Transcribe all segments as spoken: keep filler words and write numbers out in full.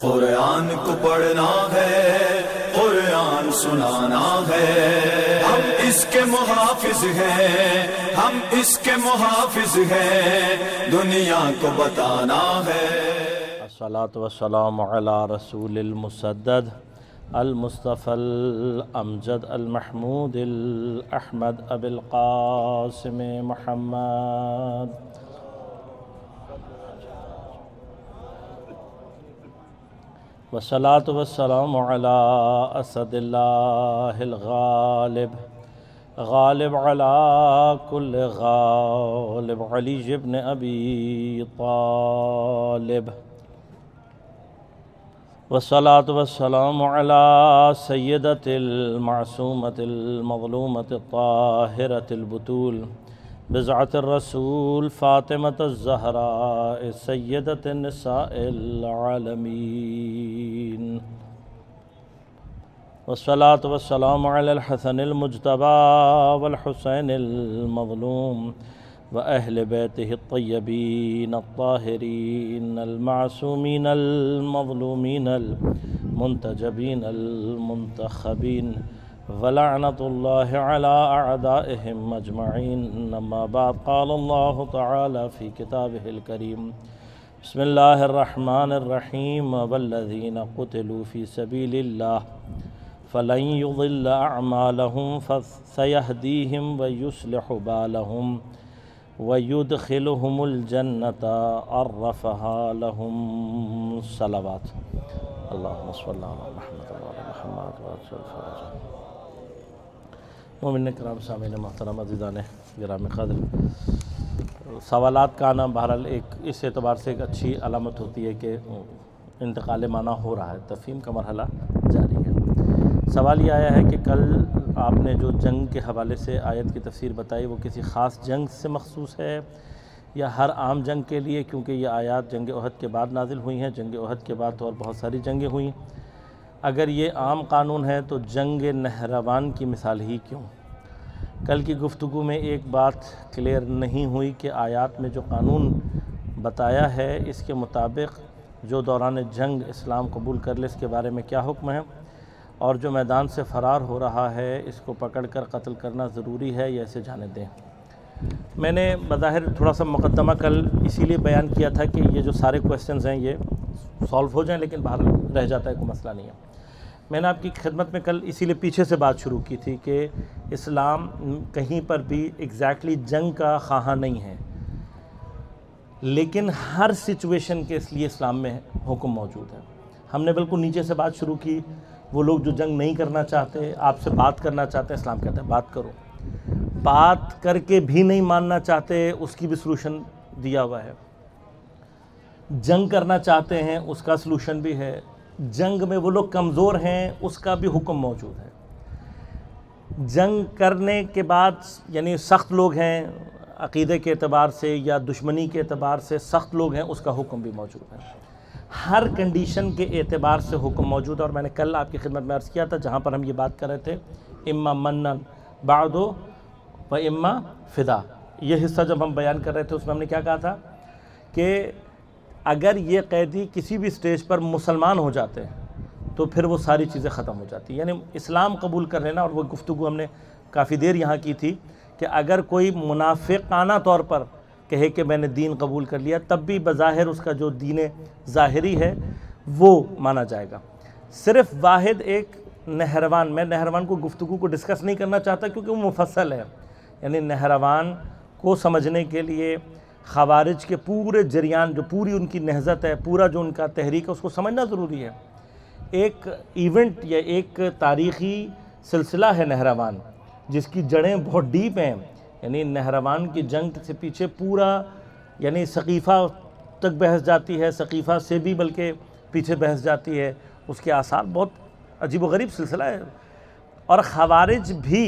قرآن کو پڑھنا ہے، قرآن سنانا ہے، ہم اس کے محافظ ہیں، ہم اس کے محافظ ہیں، دنیا کو بتانا ہے۔ الصلاۃ والسلام علی رسول المسدد المصطفى الامجد المحمود الاحمد ابی القاسم محمد والصلاۃ والسلام علی اسد اللہ الغالب غالب علی کل غالب علی ابن ابی طالب والصلاۃ والسلام علی سیدۃ المعصومۃ المظلومۃ الطاہرۃ البتول بضعۃ الرسول فاطمۃ الزہراء سیدۃ النساء العالمین والصلاۃ والسلام علی الحسن المجتبی والحسین المظلوم وأهل بيته الطيبين الطاهرين المعصومين المظلومين المنتجبين المنتخبين ولعنة الله على أعدائهم أجمعين. أما بعد، قال الله تعالى في كتابه الكريم: بسم الله الرحمن الرحيم والذين قتلوا في سبيل الله فلن يضل أعمالهم فسيهديهم ويصلح بالهم وَيُدْخِلُهُمُ الْجَنَّةَ عَرَّفَهَا لَهُمْ صلوات اللہم صلی علی محمد وعلی محمد وعجل فرجہ۔ مومن کرام، سامعین محترم، عزیزان گرامی قدر، سوالات کا آنا بہرحال ایک اس اعتبار سے ایک اچھی علامت ہوتی ہے کہ انتقال معنی ہو رہا ہے، تفہیم کا مرحلہ جاری ہے۔ سوال یہ آیا ہے کہ کل آپ نے جو جنگ کے حوالے سے آیت کی تفسیر بتائی وہ کسی خاص جنگ سے مخصوص ہے یا ہر عام جنگ کے لیے؟ کیونکہ یہ آیات جنگ احد کے بعد نازل ہوئی ہیں، جنگ احد کے بعد تو اور بہت ساری جنگیں ہوئیں۔ اگر یہ عام قانون ہے تو جنگ نہروان کی مثال ہی کیوں؟ کل کی گفتگو میں ایک بات کلیئر نہیں ہوئی کہ آیات میں جو قانون بتایا ہے اس کے مطابق جو دوران جنگ اسلام قبول کر لے اس کے بارے میں کیا حکم ہے، اور جو میدان سے فرار ہو رہا ہے اس کو پکڑ کر قتل کرنا ضروری ہے یا اسے جانے دیں۔ میں نے بظاہر تھوڑا سا مقدمہ کل اسی لیے بیان کیا تھا کہ یہ جو سارے کویسچنز ہیں یہ سولو ہو جائیں، لیکن باہر رہ جاتا ہے، کوئی مسئلہ نہیں ہے۔ میں نے آپ کی خدمت میں کل اسی لیے پیچھے سے بات شروع کی تھی کہ اسلام کہیں پر بھی ایگزیکٹلی جنگ کا خواہاں نہیں ہے، لیکن ہر سچویشن کے اس لیے اسلام میں حکم موجود ہے۔ ہم نے بالکل نیچے سے بات شروع کی، وہ لوگ جو جنگ نہیں کرنا چاہتے، آپ سے بات کرنا چاہتے ہیں، اسلام کہتا ہے بات کرو۔ بات کر کے بھی نہیں ماننا چاہتے، اس کی بھی سلوشن دیا ہوا ہے۔ جنگ کرنا چاہتے ہیں، اس کا سلوشن بھی ہے۔ جنگ میں وہ لوگ کمزور ہیں، اس کا بھی حکم موجود ہے۔ جنگ کرنے کے بعد یعنی سخت لوگ ہیں عقیدے کے اعتبار سے یا دشمنی کے اعتبار سے سخت لوگ ہیں، اس کا حکم بھی موجود ہے۔ ہر کنڈیشن کے اعتبار سے حکم موجود ہے، اور میں نے کل آپ کی خدمت میں عرض کیا تھا جہاں پر ہم یہ بات کر رہے تھے اما منن بعد و اما فدا، یہ حصہ جب ہم بیان کر رہے تھے اس میں ہم نے کیا کہا تھا کہ اگر یہ قیدی کسی بھی سٹیج پر مسلمان ہو جاتے ہیں تو پھر وہ ساری چیزیں ختم ہو جاتی ہیں، یعنی اسلام قبول کر لینا۔ اور وہ گفتگو ہم نے کافی دیر یہاں کی تھی کہ اگر کوئی منافقانہ طور پر کہے کہ میں نے دین قبول کر لیا، تب بھی بظاہر اس کا جو دین ظاہری ہے وہ مانا جائے گا۔ صرف واحد ایک نہروان، میں نہروان کو گفتگو کو ڈسکس نہیں کرنا چاہتا کیونکہ وہ مفصل ہے، یعنی نہروان کو سمجھنے کے لیے خوارج کے پورے جریان، جو پوری ان کی نہضت ہے، پورا جو ان کا تحریک ہے، اس کو سمجھنا ضروری ہے۔ ایک ایونٹ یا ایک تاریخی سلسلہ ہے نہروان، جس کی جڑیں بہت ڈیپ ہیں، یعنی نہروان کی جنگ سے پیچھے پورا یعنی ثقیفہ تک بحث جاتی ہے، ثقیفہ سے بھی بلکہ پیچھے بحث جاتی ہے، اس کے آثار بہت عجیب و غریب سلسلہ ہے۔ اور خوارج بھی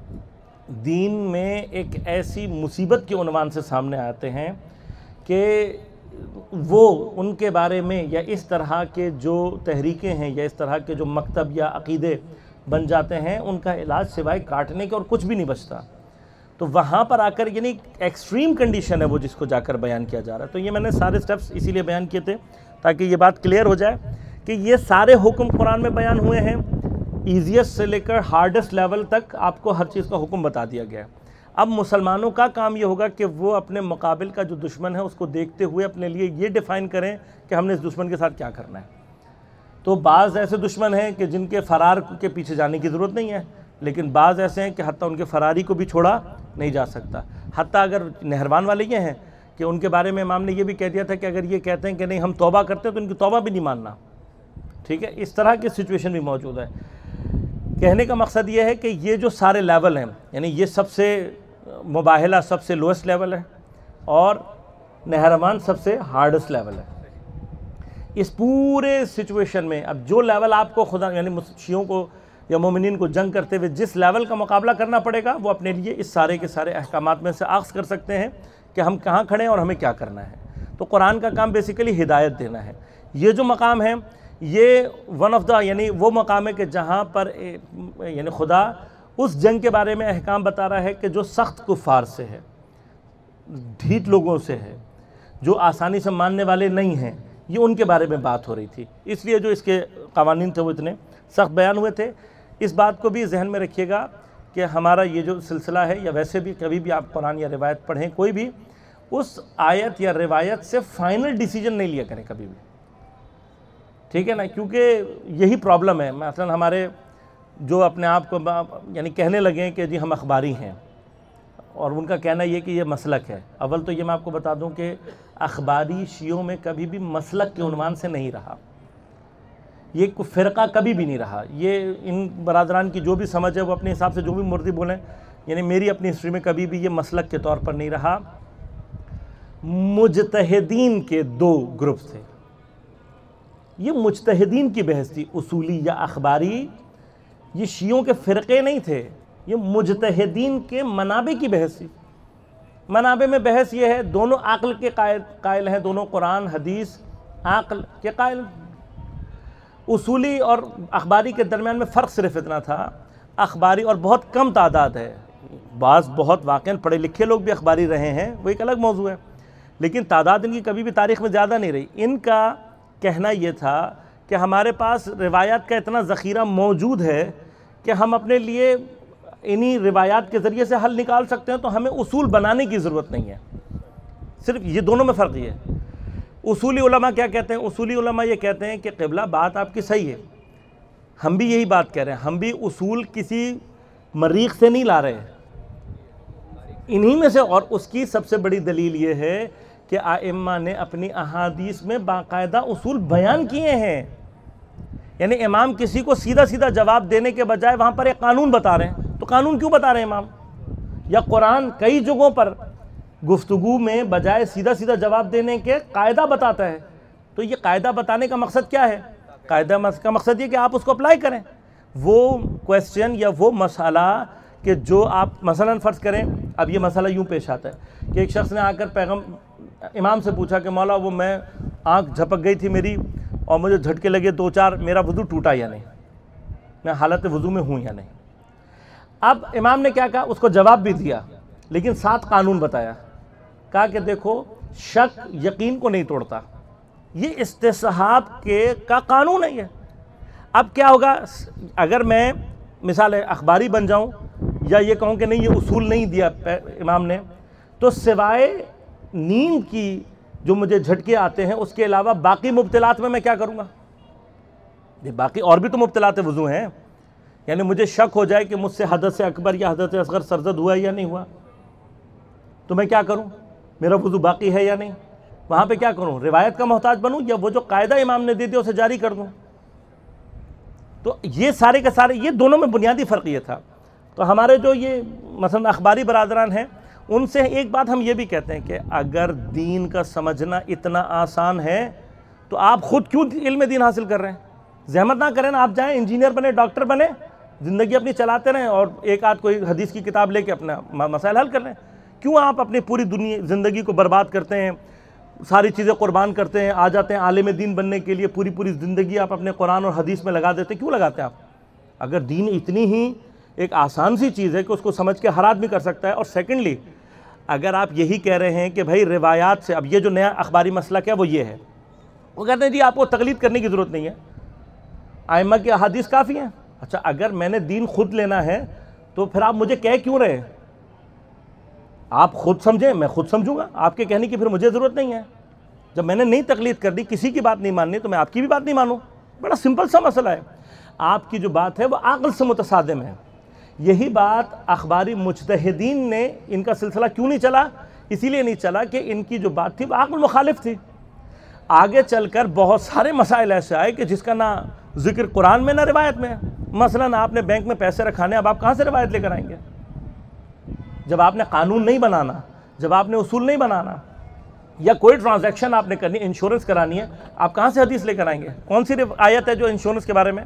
دین میں ایک ایسی مصیبت کے عنوان سے سامنے آتے ہیں کہ وہ ان کے بارے میں یا اس طرح کے جو تحریکیں ہیں یا اس طرح کے جو مکتب یا عقیدے بن جاتے ہیں، ان کا علاج سوائے کاٹنے کے اور کچھ بھی نہیں بچتا۔ تو وہاں پر آ کر یعنی ایکسٹریم کنڈیشن ہے وہ جس کو جا کر بیان کیا جا رہا ہے۔ تو یہ میں نے سارے سٹیپس اسی لیے بیان کیے تھے تاکہ یہ بات کلیئر ہو جائے کہ یہ سارے حکم قرآن میں بیان ہوئے ہیں، ایزیسٹ سے لے کر ہارڈسٹ لیول تک آپ کو ہر چیز کا حکم بتا دیا گیا ہے۔ اب مسلمانوں کا کام یہ ہوگا کہ وہ اپنے مقابل کا جو دشمن ہے اس کو دیکھتے ہوئے اپنے لیے یہ ڈیفائن کریں کہ ہم نے اس دشمن کے ساتھ کیا کرنا ہے۔ تو بعض ایسے دشمن ہیں کہ جن کے فرار کے پیچھے جانے کی ضرورت نہیں ہے، لیکن بعض ایسے ہیں کہ حتیٰ ان کے فراری کو بھی چھوڑا نہیں جا سکتا۔ حتیٰ اگر نہروان والے یہ ہیں کہ ان کے بارے میں امام نے یہ بھی کہہ دیا تھا کہ اگر یہ کہتے ہیں کہ نہیں ہم توبہ کرتے ہیں تو ان کی توبہ بھی نہیں ماننا، ٹھیک ہے، اس طرح کی سچویشن بھی موجود ہے۔ کہنے کا مقصد یہ ہے کہ یہ جو سارے لیول ہیں، یعنی یہ سب سے مباہلہ سب سے لوئسٹ لیول ہے اور نہروان سب سے ہارڈسٹ لیول ہے۔ اس پورے سچویشن میں اب جو لیول آپ کو خدا یعنی شیعوں کو یا مومنین کو جنگ کرتے ہوئے جس لیول کا مقابلہ کرنا پڑے گا، وہ اپنے لیے اس سارے کے سارے احکامات میں سے آخذ کر سکتے ہیں کہ ہم کہاں کھڑے ہیں اور ہمیں کیا کرنا ہے۔ تو قرآن کا کام بیسیکلی ہدایت دینا ہے۔ یہ جو مقام ہے یہ ون آف دا یعنی وہ مقام ہے کہ جہاں پر یعنی خدا اس جنگ کے بارے میں احکام بتا رہا ہے کہ جو سخت کفار سے ہے، ڈھیٹ لوگوں سے ہے، جو آسانی سے ماننے والے نہیں ہیں، یہ ان کے بارے میں بات ہو رہی تھی۔ اس لیے جو اس کے قوانین تھے وہ اتنے سخت بیان ہوئے تھے۔ اس بات کو بھی ذہن میں رکھیے گا کہ ہمارا یہ جو سلسلہ ہے یا ویسے بھی کبھی بھی آپ قرآن یا روایت پڑھیں کوئی بھی، اس آیت یا روایت سے فائنل ڈیسیجن نہیں لیا کریں کبھی بھی، ٹھیک ہے نا، کیونکہ یہی پرابلم ہے۔ مثلا ہمارے جو اپنے آپ کو یعنی کہنے لگے کہ جی ہم اخباری ہیں، اور ان کا کہنا یہ کہ یہ مسلک ہے۔ اول تو یہ میں آپ کو بتا دوں کہ اخباری شیعوں میں کبھی بھی مسلک کے عنوان سے نہیں رہا، یہ کوئی فرقہ کبھی بھی نہیں رہا۔ یہ ان برادران کی جو بھی سمجھ ہے وہ اپنے حساب سے جو بھی مرضی بولیں، یعنی میری اپنی ہسٹری میں کبھی بھی یہ مسلک کے طور پر نہیں رہا۔ مجتہدین کے دو گروپس تھے، یہ مجتہدین کی بحث تھی، اصولی یا اخباری، یہ شیعوں کے فرقے نہیں تھے، یہ مجتہدین کے منابع کی بحث تھی۔ منابع میں بحث یہ ہے دونوں عقل کے قائل قائل ہیں، دونوں قرآن حدیث عقل کے قائل۔ اصولی اور اخباری کے درمیان میں فرق صرف اتنا تھا، اخباری اور بہت کم تعداد ہے، بعض بہت واقعاً پڑھے لکھے لوگ بھی اخباری رہے ہیں، وہ ایک الگ موضوع ہے، لیکن تعداد ان کی کبھی بھی تاریخ میں زیادہ نہیں رہی۔ ان کا کہنا یہ تھا کہ ہمارے پاس روایات کا اتنا ذخیرہ موجود ہے کہ ہم اپنے لیے انہی روایات کے ذریعے سے حل نکال سکتے ہیں، تو ہمیں اصول بنانے کی ضرورت نہیں ہے۔ صرف یہ دونوں میں فرق یہ ہے۔ اصولی علماء کیا کہتے ہیں؟ اصولی علماء یہ کہتے ہیں کہ قبلہ بات آپ کی صحیح ہے، ہم بھی یہی بات کہہ رہے ہیں، ہم بھی اصول کسی مریخ سے نہیں لا رہے، انہی میں سے، اور اس کی سب سے بڑی دلیل یہ ہے کہ ائمہ نے اپنی احادیث میں باقاعدہ اصول بیان کیے ہیں۔ یعنی امام کسی کو سیدھا سیدھا جواب دینے کے بجائے وہاں پر ایک قانون بتا رہے ہیں، تو قانون کیوں بتا رہے ہیں امام؟ یا قرآن کئی جگہوں پر گفتگو میں بجائے سیدھا سیدھا جواب دینے کے قاعدہ بتاتا ہے، تو یہ قاعدہ بتانے کا مقصد کیا ہے؟ قاعدہ کا مقصد یہ کہ آپ اس کو اپلائی کریں۔ وہ کویسچن یا وہ مسئلہ کہ جو آپ مثلا فرض کریں، اب یہ مسئلہ یوں پیش آتا ہے کہ ایک شخص نے آ کر پیغام امام سے پوچھا کہ مولا وہ میں آنکھ جھپک گئی تھی میری اور مجھے جھٹکے لگے دو چار، میرا وضو ٹوٹا یا نہیں، میں حالت وضو میں ہوں یا نہیں۔ اب امام نے کیا کہا؟ اس کو جواب بھی دیا، لیکن ساتھ قانون بتایا، کہا کہ دیکھو شک یقین کو نہیں توڑتا، یہ استصحاب کے کا قانون ہے یہ۔ اب کیا ہوگا اگر میں مثال اخباری بن جاؤں یا یہ کہوں کہ نہیں یہ اصول نہیں دیا امام نے، تو سوائے نیند کی جو مجھے جھٹکے آتے ہیں اس کے علاوہ باقی مبتلات میں میں کیا کروں گا؟ یہ باقی اور بھی تو مبتلات وضو ہیں، یعنی مجھے شک ہو جائے کہ مجھ سے حدث اکبر یا حدث اصغر سرزد ہوا یا نہیں ہوا، تو میں کیا کروں؟ میرا وضو باقی ہے یا نہیں؟ وہاں پہ کیا کروں؟ روایت کا محتاج بنوں یا وہ جو قاعدہ امام نے دے دیا اسے جاری کر دوں؟ تو یہ سارے کے سارے یہ دونوں میں بنیادی فرق یہ تھا۔ تو ہمارے جو یہ مثلا اخباری برادران ہیں ان سے ایک بات ہم یہ بھی کہتے ہیں کہ اگر دین کا سمجھنا اتنا آسان ہے تو آپ خود کیوں علم دین حاصل کر رہے ہیں؟ زحمت نہ کریں نا، آپ جائیں انجینئر بنے، ڈاکٹر بنے، زندگی اپنی چلاتے رہیں اور ایک آدھ کوئی حدیث کی کتاب لے کے اپنا مسائل حل کر لیں۔ کیوں آپ اپنی پوری دنیا زندگی کو برباد کرتے ہیں، ساری چیزیں قربان کرتے ہیں، آ جاتے ہیں عالم دین بننے کے لیے، پوری پوری زندگی آپ اپنے قرآن اور حدیث میں لگا دیتے ہیں؟ کیوں لگاتے ہیں آپ؟ اگر دین اتنی ہی ایک آسان سی چیز ہے کہ اس کو سمجھ کے ہر آدمی کر سکتا ہے۔ اور سیکنڈلی اگر آپ یہی کہہ رہے ہیں کہ بھائی روایات سے، اب یہ جو نیا اخباری مسلک ہے وہ یہ ہے، وہ کہتے ہیں جی آپ کو تقلید کرنے کی ضرورت نہیں ہے، ائمہ کی احادیث کافی ہیں. اچھا اگر میں نے دین خود لینا ہے تو پھر آپ مجھے کہہ کیوں رہے ہیں؟ آپ خود سمجھیں، میں خود سمجھوں گا. آپ کے کہنے کی پھر مجھے ضرورت نہیں ہے. جب میں نے نہیں تقلید کرنی، کسی کی بات نہیں ماننی، تو میں آپ کی بھی بات نہیں مانوں. بڑا سمپل سا مسئلہ ہے. آپ کی جو بات ہے وہ عقل سے متصادم ہے. یہی بات اخباری مجتہدین نے، ان کا سلسلہ کیوں نہیں چلا؟ اسی لیے نہیں چلا کہ ان کی جو بات تھی وہ عقل مخالف تھی. آگے چل کر بہت سارے مسائل ایسے آئے کہ جس کا نہ ذکر قرآن میں نہ روایت میں. مثلا آپ نے بینک میں پیسے رکھانے، اب آپ کہاں سے روایت لے کر آئیں گے؟ جب آپ نے قانون نہیں بنانا، جب آپ نے اصول نہیں بنانا، یا کوئی ٹرانزیکشن آپ نے کرنی، انشورنس کرانی ہے، آپ کہاں سے حدیث لے کر آئیں گے؟ کون سی آیت ہے جو انشورنس کے بارے میں؟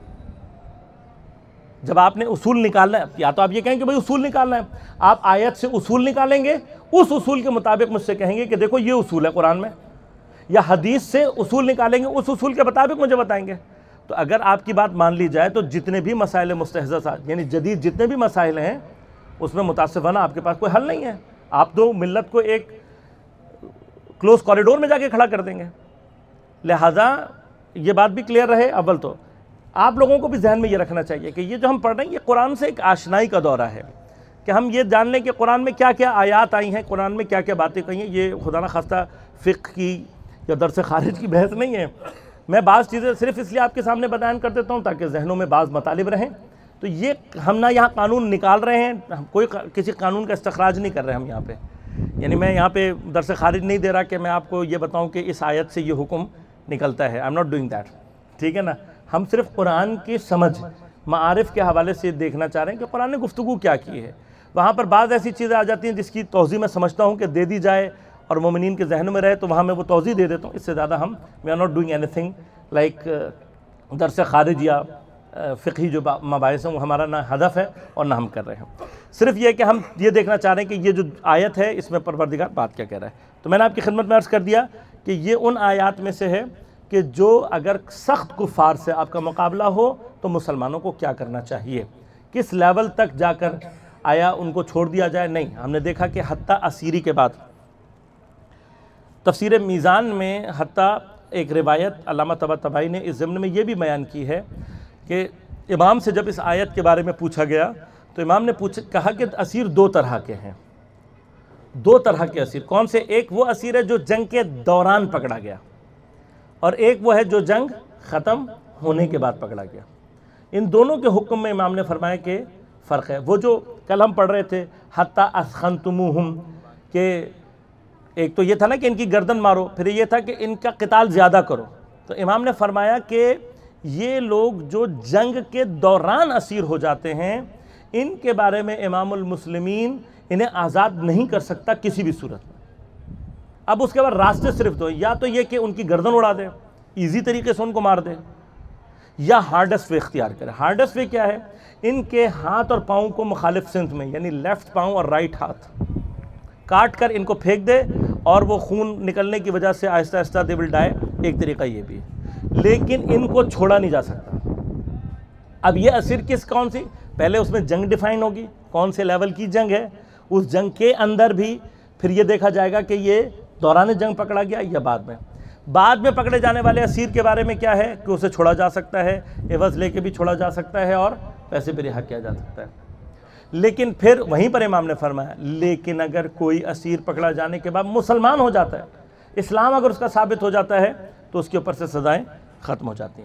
جب آپ نے اصول نکالنا ہے، یا تو آپ یہ کہیں کہ بھئی اصول نکالنا ہے، آپ آیت سے اصول نکالیں گے، اس اصول کے مطابق مجھ سے کہیں گے کہ دیکھو یہ اصول ہے قرآن میں، یا حدیث سے اصول نکالیں گے، اس اصول کے مطابق مجھے بتائیں گے. تو اگر آپ کی بات مان لی جائے تو جتنے بھی مسائل مستحدثات یعنی جدید جتنے بھی مسائل ہیں اس میں متاسفانہ آپ کے پاس کوئی حل نہیں ہے. آپ تو ملت کو ایک کلوز کوریڈور میں جا کے کھڑا کر دیں گے. لہٰذا یہ بات بھی کلیئر رہے. اول تو آپ لوگوں کو بھی ذہن میں یہ رکھنا چاہیے کہ یہ جو ہم پڑھ رہے ہیں یہ قرآن سے ایک آشنائی کا دورہ ہے، کہ ہم یہ جان لیں کہ قرآن میں کیا کیا آیات آئی ہیں، قرآن میں کیا کیا باتیں کہی ہیں. یہ خدا نہ خواستہ فقہ کی یا درس خارج کی بحث نہیں ہے. میں بعض چیزیں صرف اس لیے آپ کے سامنے بیان کر دیتا ہوں تاکہ ذہنوں میں بعض مطالب رہیں. تو یہ ہم نہ یہاں قانون نکال رہے ہیں، کوئی کسی قانون کا استخراج نہیں کر رہے ہم یہاں پہ. یعنی میں یہاں پہ درس خارج نہیں دے رہا کہ میں آپ کو یہ بتاؤں کہ اس آیت سے یہ حکم نکلتا ہے. I'm not doing that. ٹھیک ہے نا. ہم صرف قرآن کی سمجھ معارف کے حوالے سے دیکھنا چاہ رہے ہیں کہ قرآن نے گفتگو کیا کی ہے. وہاں پر بعض ایسی چیزیں آ جاتی ہیں جس کی توضیح میں سمجھتا ہوں کہ دے دی جائے اور مومنین کے ذہنوں میں رہے، تو وہاں میں وہ توضیح دے دیتا ہوں. اس سے زیادہ ہم we are not doing anything like درس خارج یا فقہی جو مباحث ہیں وہ ہمارا نہ ہدف ہے اور نہ ہم کر رہے ہیں. صرف یہ کہ ہم یہ دیکھنا چاہ رہے ہیں کہ یہ جو آیت ہے اس میں پروردگار بات کیا کہہ رہا ہے. تو میں نے آپ کی خدمت میں عرض کر دیا کہ یہ ان آیات میں سے ہے کہ جو اگر سخت کفار سے آپ کا مقابلہ ہو تو مسلمانوں کو کیا کرنا چاہیے، کس لیول تک جا کر آیا ان کو چھوڑ دیا جائے. نہیں، ہم نے دیکھا کہ حتیٰ اسیری کے بعد تفسیر میزان میں حتیٰ ایک روایت علامہ طباطبائی نے اس ضمن میں یہ بھی بیان کی ہے کہ امام سے جب اس آیت کے بارے میں پوچھا گیا تو امام نے پوچھا کہا کہ اسیر دو طرح کے ہیں. دو طرح کے اسیر کون سے؟ ایک وہ اسیر ہے جو جنگ کے دوران پکڑا گیا، اور ایک وہ ہے جو جنگ ختم ہونے کے بعد پکڑا گیا. ان دونوں کے حکم میں امام نے فرمایا کہ فرق ہے. وہ جو کل ہم پڑھ رہے تھے حتیٰ اثخنتموہم، کہ ایک تو یہ تھا نا کہ ان کی گردن مارو، پھر یہ تھا کہ ان کا قتال زیادہ کرو. تو امام نے فرمایا کہ یہ لوگ جو جنگ کے دوران اسیر ہو جاتے ہیں ان کے بارے میں امام المسلمین انہیں آزاد نہیں کر سکتا کسی بھی صورت میں. اب اس کے بعد راستے صرف دو، یا تو یہ کہ ان کی گردن اڑا دے، ایزی طریقے سے ان کو مار دے، یا ہارڈسٹ وے اختیار کرے. ہارڈسٹ وے کیا ہے؟ ان کے ہاتھ اور پاؤں کو مخالف سمت میں یعنی لیفٹ پاؤں اور رائٹ ہاتھ کاٹ کر ان کو پھینک دے اور وہ خون نکلنے کی وجہ سے آہستہ آہستہ دے ول ڈائی. ایک طریقہ یہ بھی ہے، لیکن ان کو چھوڑا نہیں جا سکتا. اب یہ اسیر کس کون سی؟ پہلے اس میں جنگ ڈیفائن ہوگی، کون سے لیول کی جنگ ہے. اس جنگ کے اندر بھی پھر یہ دیکھا جائے گا کہ یہ دوران جنگ پکڑا گیا یا بعد میں. بعد میں پکڑے جانے والے اسیر کے بارے میں کیا ہے کہ اسے چھوڑا جا سکتا ہے، عوض لے کے بھی چھوڑا جا سکتا ہے اور پیسے بھی رہا کیا جا سکتا ہے. لیکن پھر وہیں پر امام نے فرمایا لیکن اگر کوئی اسیر پکڑا جانے کے بعد مسلمان ہو جاتا ہے، اسلام اگر اس کا ثابت ہو جاتا ہے تو اس کے اوپر سے سزائیں ختم ہو جاتی ہیں.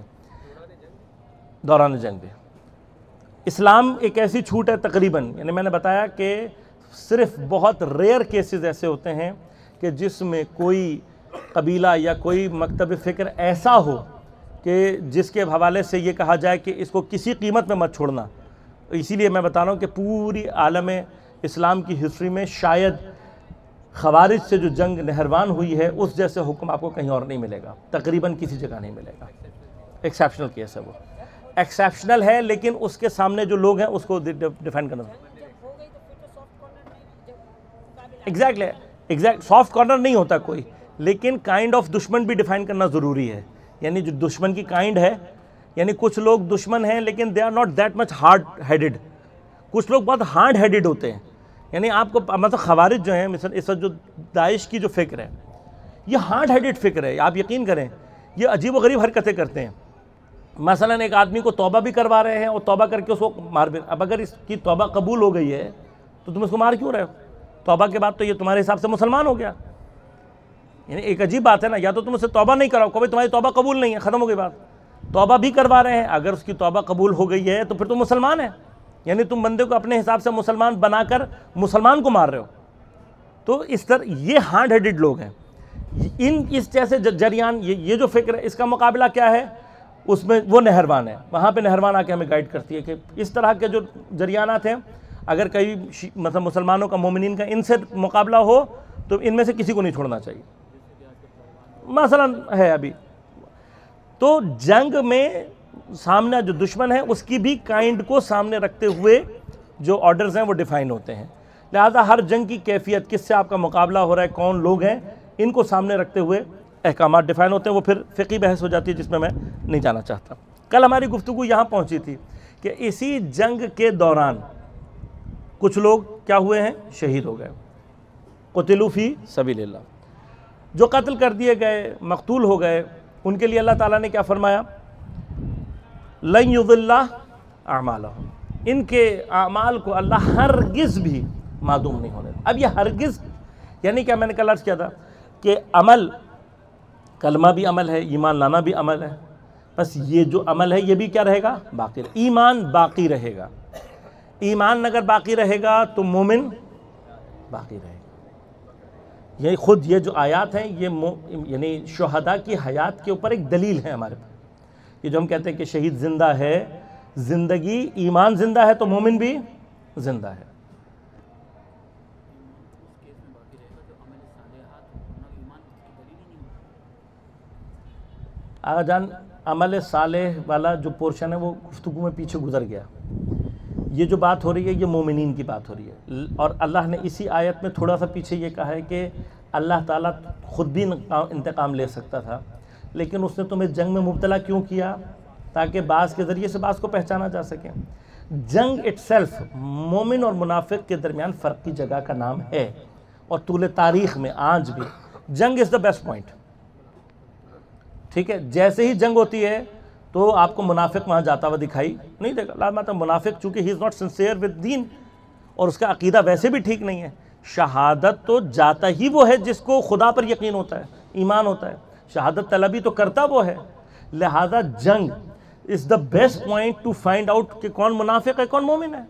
دوران جنگ بھی اسلام ایک ایسی چھوٹ ہے تقریباً، یعنی میں نے بتایا کہ صرف بہت ریئر کیسز ایسے ہوتے ہیں کہ جس میں کوئی قبیلہ یا کوئی مکتب فکر ایسا ہو کہ جس کے حوالے سے یہ کہا جائے کہ اس کو کسی قیمت میں مت چھوڑنا. اسی لیے میں بتا رہا ہوں کہ پوری عالم اسلام کی ہسٹری میں شاید خوارج سے جو جنگ نہروان ہوئی ہے اس جیسے حکم آپ کو کہیں اور نہیں ملے گا، تقریباً کسی جگہ نہیں ملے گا. ایکسیپشنل کیس ہے، وہ ایکسیپشنل ہے لیکن اس کے سامنے جو لوگ ہیں اس کو ڈیفینڈ کرنا. ایگزیکٹلی ایگزیکٹ سافٹ کارنر نہیں ہوتا کوئی، لیکن کائنڈ آف دشمن بھی ڈیفائن کرنا ضروری ہے. یعنی جو دشمن کی کائنڈ ہے، یعنی کچھ لوگ دشمن ہیں لیکن they are not that much hard headed. کچھ لوگ بہت ہارڈ ہیڈڈ ہوتے ہیں. یعنی آپ کو مطلب خوارج جو ہیں مثلا اس وقت جو داعش کی جو فکر ہے یہ ہارڈ ہیڈڈ فکر ہے. آپ یقین کریں یہ عجیب و غریب حرکتیں کرتے ہیں. مثلا ایک آدمی کو توبہ بھی کروا رہے ہیں اور توبہ کر کے اس کو مار بھی، اب اگر اس کی توبہ قبول ہو گئی ہے تو تم اس کو مار کیوں رہے ہو؟ توبہ کے بعد تو یہ تمہارے حساب سے مسلمان ہو گیا. یعنی ایک عجیب بات ہے نا، یا تو تم اس سے توبہ نہیں کراؤ، کہ تمہاری توبہ قبول نہیں ہے، ختم ہو گئی بات. توبہ بھی کروا رہے ہیں، اگر اس کی توبہ قبول ہو گئی ہے تو پھر تم مسلمان ہے. یعنی تم بندے کو اپنے حساب سے مسلمان بنا کر مسلمان کو مار رہے ہو. تو اس طرح یہ ہارڈ ہیڈڈ لوگ ہیں. ان اس جیسے جریان، یہ جو فکر ہے، اس کا مقابلہ کیا ہے؟ اس میں وہ نہروان ہے، وہاں پہ نہروان آ کے ہمیں گائیڈ کرتی ہے کہ اس طرح کے جو جریانات ہیں، اگر کئی مطلب مسلمانوں کا، مومنین کا ان سے مقابلہ ہو تو ان میں سے کسی کو نہیں چھوڑنا چاہیے. مثلا ہے ابھی تو جنگ میں سامنے جو دشمن ہے اس کی بھی کائنڈ کو سامنے رکھتے ہوئے جو آرڈرز ہیں وہ ڈیفائن ہوتے ہیں. لہذا ہر جنگ کی کیفیت، کس سے آپ کا مقابلہ ہو رہا ہے، کون لوگ ہیں، ان کو سامنے رکھتے ہوئے احکامات ڈیفائن ہوتے ہیں. وہ پھر فقہی بحث ہو جاتی ہے جس میں میں نہیں جانا چاہتا. کل ہماری گفتگو یہاں پہنچی تھی کہ اسی جنگ کے دوران کچھ لوگ کیا ہوئے ہیں؟ شہید ہو گئے. قتلوا فی سبیل اللہ، جو قتل کر دیے گئے، مقتول ہو گئے، ان کے لیے اللہ تعالیٰ نے کیا فرمایا؟ لن یضل اعمالہم، ان کے اعمال کو اللہ ہرگز بھی معدوم نہیں ہونے. اب یہ ہرگز یعنی کیا؟ میں نے کل عرض کیا تھا کہ عمل، کلمہ بھی عمل ہے، ایمان لانا بھی عمل ہے، بس یہ جو عمل ہے یہ بھی کیا رہے گا؟ باقی رہے. ایمان باقی رہے گا. ایمان اگر باقی رہے گا تو مومن باقی رہے گا. یعنی خود یہ جو آیات ہیں یہ یعنی شہداء کی حیات کے اوپر ایک دلیل ہے ہمارے پاس. یہ جو ہم کہتے ہیں کہ شہید زندہ ہے، زندگی، ایمان زندہ ہے تو مومن بھی زندہ ہے. آقا جان، عمل صالح والا جو پورشن ہے وہ گفتگو میں پیچھے گزر گیا. یہ جو بات ہو رہی ہے یہ مومنین کی بات ہو رہی ہے، اور اللہ نے اسی آیت میں تھوڑا سا پیچھے یہ کہا ہے کہ اللہ تعالیٰ خود بھی انتقام لے سکتا تھا، لیکن اس نے تمہیں جنگ میں مبتلا کیوں کیا؟ تاکہ بعض کے ذریعے سے بعض کو پہچانا جا سکے. جنگ اٹ سیلف مومن اور منافق کے درمیان فرق کی جگہ کا نام ہے، اور طول تاریخ میں آج بھی جنگ از دا بیسٹ پوائنٹ. ٹھیک ہے، جیسے ہی جنگ ہوتی ہے تو آپ کو منافق وہاں جاتا ہوا دکھائی نہیں دے گا. لازمات منافق چونکہ he is not sincere with them, اور اس کا عقیدہ ویسے بھی ٹھیک نہیں ہے. شہادت تو جاتا ہی وہ ہے جس کو خدا پر یقین ہوتا ہے، ایمان ہوتا ہے. شہادت طلبی تو کرتا وہ ہے. لہذا جنگ is the best point to find out کہ کون منافق ہے کون مومن ہے.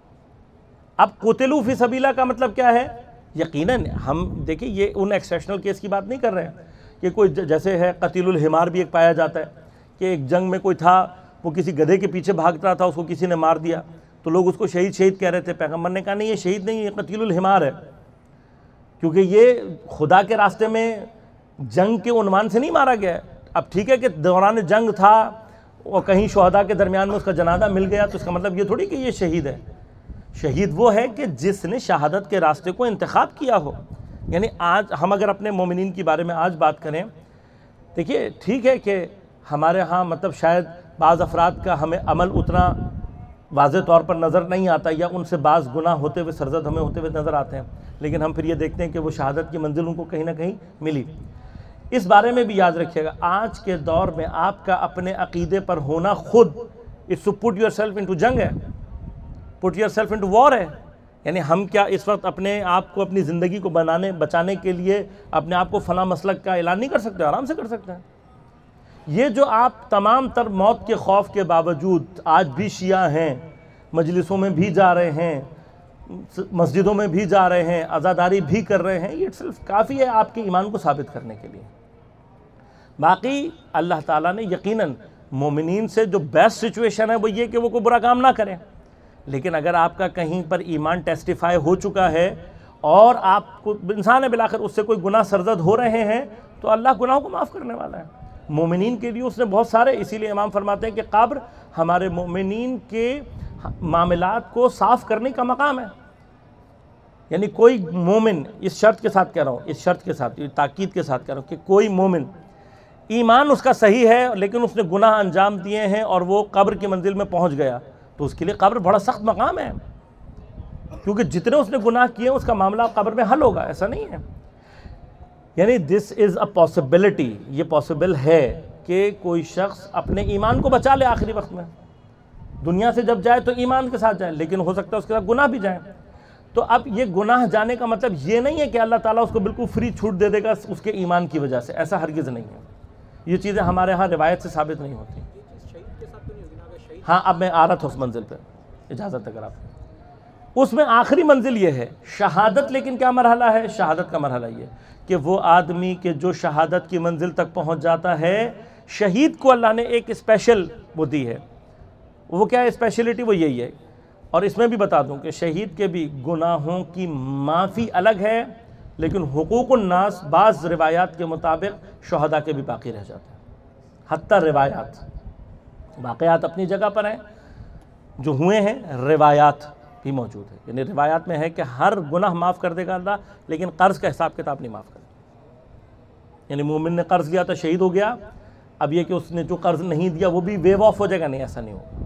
اب قتلوا فی سبیل اللہ کا مطلب کیا ہے؟ یقیناً ہم دیکھیں یہ ان ایکسیپشنل کیس کی بات نہیں کر رہے ہیں کہ کوئی جیسے ہے قتیل الحمار بھی ایک پایا جاتا ہے کہ ایک جنگ میں کوئی تھا، وہ کسی گدھے کے پیچھے بھاگ رہا تھا، اس کو کسی نے مار دیا تو لوگ اس کو شہید شہید کہہ رہے تھے. پیغمبر نے کہا نہیں، یہ شہید نہیں، یہ قتیل الحمار ہے، کیونکہ یہ خدا کے راستے میں جنگ کے عنوان سے نہیں مارا گیا ہے. اب ٹھیک ہے کہ دوران جنگ تھا اور کہیں شہداء کے درمیان میں اس کا جنازہ مل گیا تو اس کا مطلب یہ تھوڑی کہ یہ شہید ہے. شہید وہ ہے کہ جس نے شہادت کے راستے کو انتخاب کیا ہو. یعنی آج ہم اگر اپنے مومنین کے بارے میں آج بات کریں، دیکھیے ٹھیک ہے کہ ہمارے ہاں مطلب شاید بعض افراد کا ہمیں عمل اتنا واضح طور پر نظر نہیں آتا، یا ان سے بعض گناہ ہوتے ہوئے سرزد ہمیں ہوتے ہوئے نظر آتے ہیں، لیکن ہم پھر یہ دیکھتے ہیں کہ وہ شہادت کی منزل ان کو کہیں نہ کہیں ملی. اس بارے میں بھی یاد رکھیے گا، آج کے دور میں آپ کا اپنے عقیدے پر ہونا خود it's to put yourself into جنگ ہے، put yourself into war ہے. یعنی ہم کیا اس وقت اپنے آپ کو، اپنی زندگی کو بنانے بچانے کے لیے اپنے آپ کو فلاں مسلک کا اعلان نہیں کر سکتے؟ آرام سے کر سکتے ہیں. یہ جو آپ تمام تر موت کے خوف کے باوجود آج بھی شیعہ ہیں، مجلسوں میں بھی جا رہے ہیں، مسجدوں میں بھی جا رہے ہیں، عزاداری بھی کر رہے ہیں، یہ صرف کافی ہے آپ کے ایمان کو ثابت کرنے کے لیے. باقی اللہ تعالیٰ نے یقیناً مومنین سے جو بیسٹ سچویشن ہے وہ یہ کہ وہ کوئی برا کام نہ کریں، لیکن اگر آپ کا کہیں پر ایمان ٹیسٹیفائی ہو چکا ہے اور آپ کو انسان ہے بالآخر اس سے کوئی گناہ سرزد ہو رہے ہیں تو اللہ گناہوں کو معاف کرنے والا ہے. مومنین کے لیے اس نے بہت سارے، اسی لیے امام فرماتے ہیں کہ قبر ہمارے مومنین کے معاملات کو صاف کرنے کا مقام ہے. یعنی کوئی مومن، اس شرط کے ساتھ کہہ رہا ہوں، اس شرط کے ساتھ، تاکید کے ساتھ کہہ رہا ہوں کہ کوئی مومن ایمان اس کا صحیح ہے لیکن اس نے گناہ انجام دیے ہیں اور وہ قبر کی منزل میں پہنچ گیا تو اس کے لیے قبر بڑا سخت مقام ہے، کیونکہ جتنے اس نے گناہ کیے اس کا معاملہ قبر میں حل ہوگا. ایسا نہیں ہے. یعنی دس از اے پاسبلٹی، یہ پاسبل ہے کہ کوئی شخص اپنے ایمان کو بچا لے آخری وقت میں، دنیا سے جب جائے تو ایمان کے ساتھ جائے، لیکن ہو سکتا ہے اس کے ساتھ گناہ بھی جائیں. تو اب یہ گناہ جانے کا مطلب یہ نہیں ہے کہ اللہ تعالیٰ اس کو بالکل فری چھوٹ دے دے گا اس کے ایمان کی وجہ سے، ایسا ہرگز نہیں ہے. یہ چیزیں ہمارے ہاں روایت سے ثابت نہیں ہوتی. ہاں اب میں آ رہا تھا اس منزل پہ، اجازت اگر آپ. اس میں آخری منزل یہ ہے شہادت. لیکن کیا مرحلہ ہے شہادت کا؟ مرحلہ یہ کہ وہ آدمی کہ جو شہادت کی منزل تک پہنچ جاتا ہے، شہید کو اللہ نے ایک اسپیشل وہ دی ہے. وہ کیا ہے اسپیشلٹی؟ وہ یہی ہے. اور اس میں بھی بتا دوں کہ شہید کے بھی گناہوں کی معافی الگ ہے، لیکن حقوق الناس بعض روایات کے مطابق شہداء کے بھی باقی رہ جاتے ہیں. حتی روایات، واقعات اپنی جگہ پر ہیں جو ہوئے ہیں، روایات بھی موجود ہے. یعنی روایات میں ہے کہ ہر گناہ معاف کر دے گا اللہ، لیکن قرض کا حساب کتاب نہیں معاف کرے. یعنی مومن نے قرض لیا تو شہید ہو گیا، اب یہ کہ اس نے جو قرض نہیں دیا وہ بھی ویو آف ہو جائے گا، نہیں، ایسا نہیں ہوگا.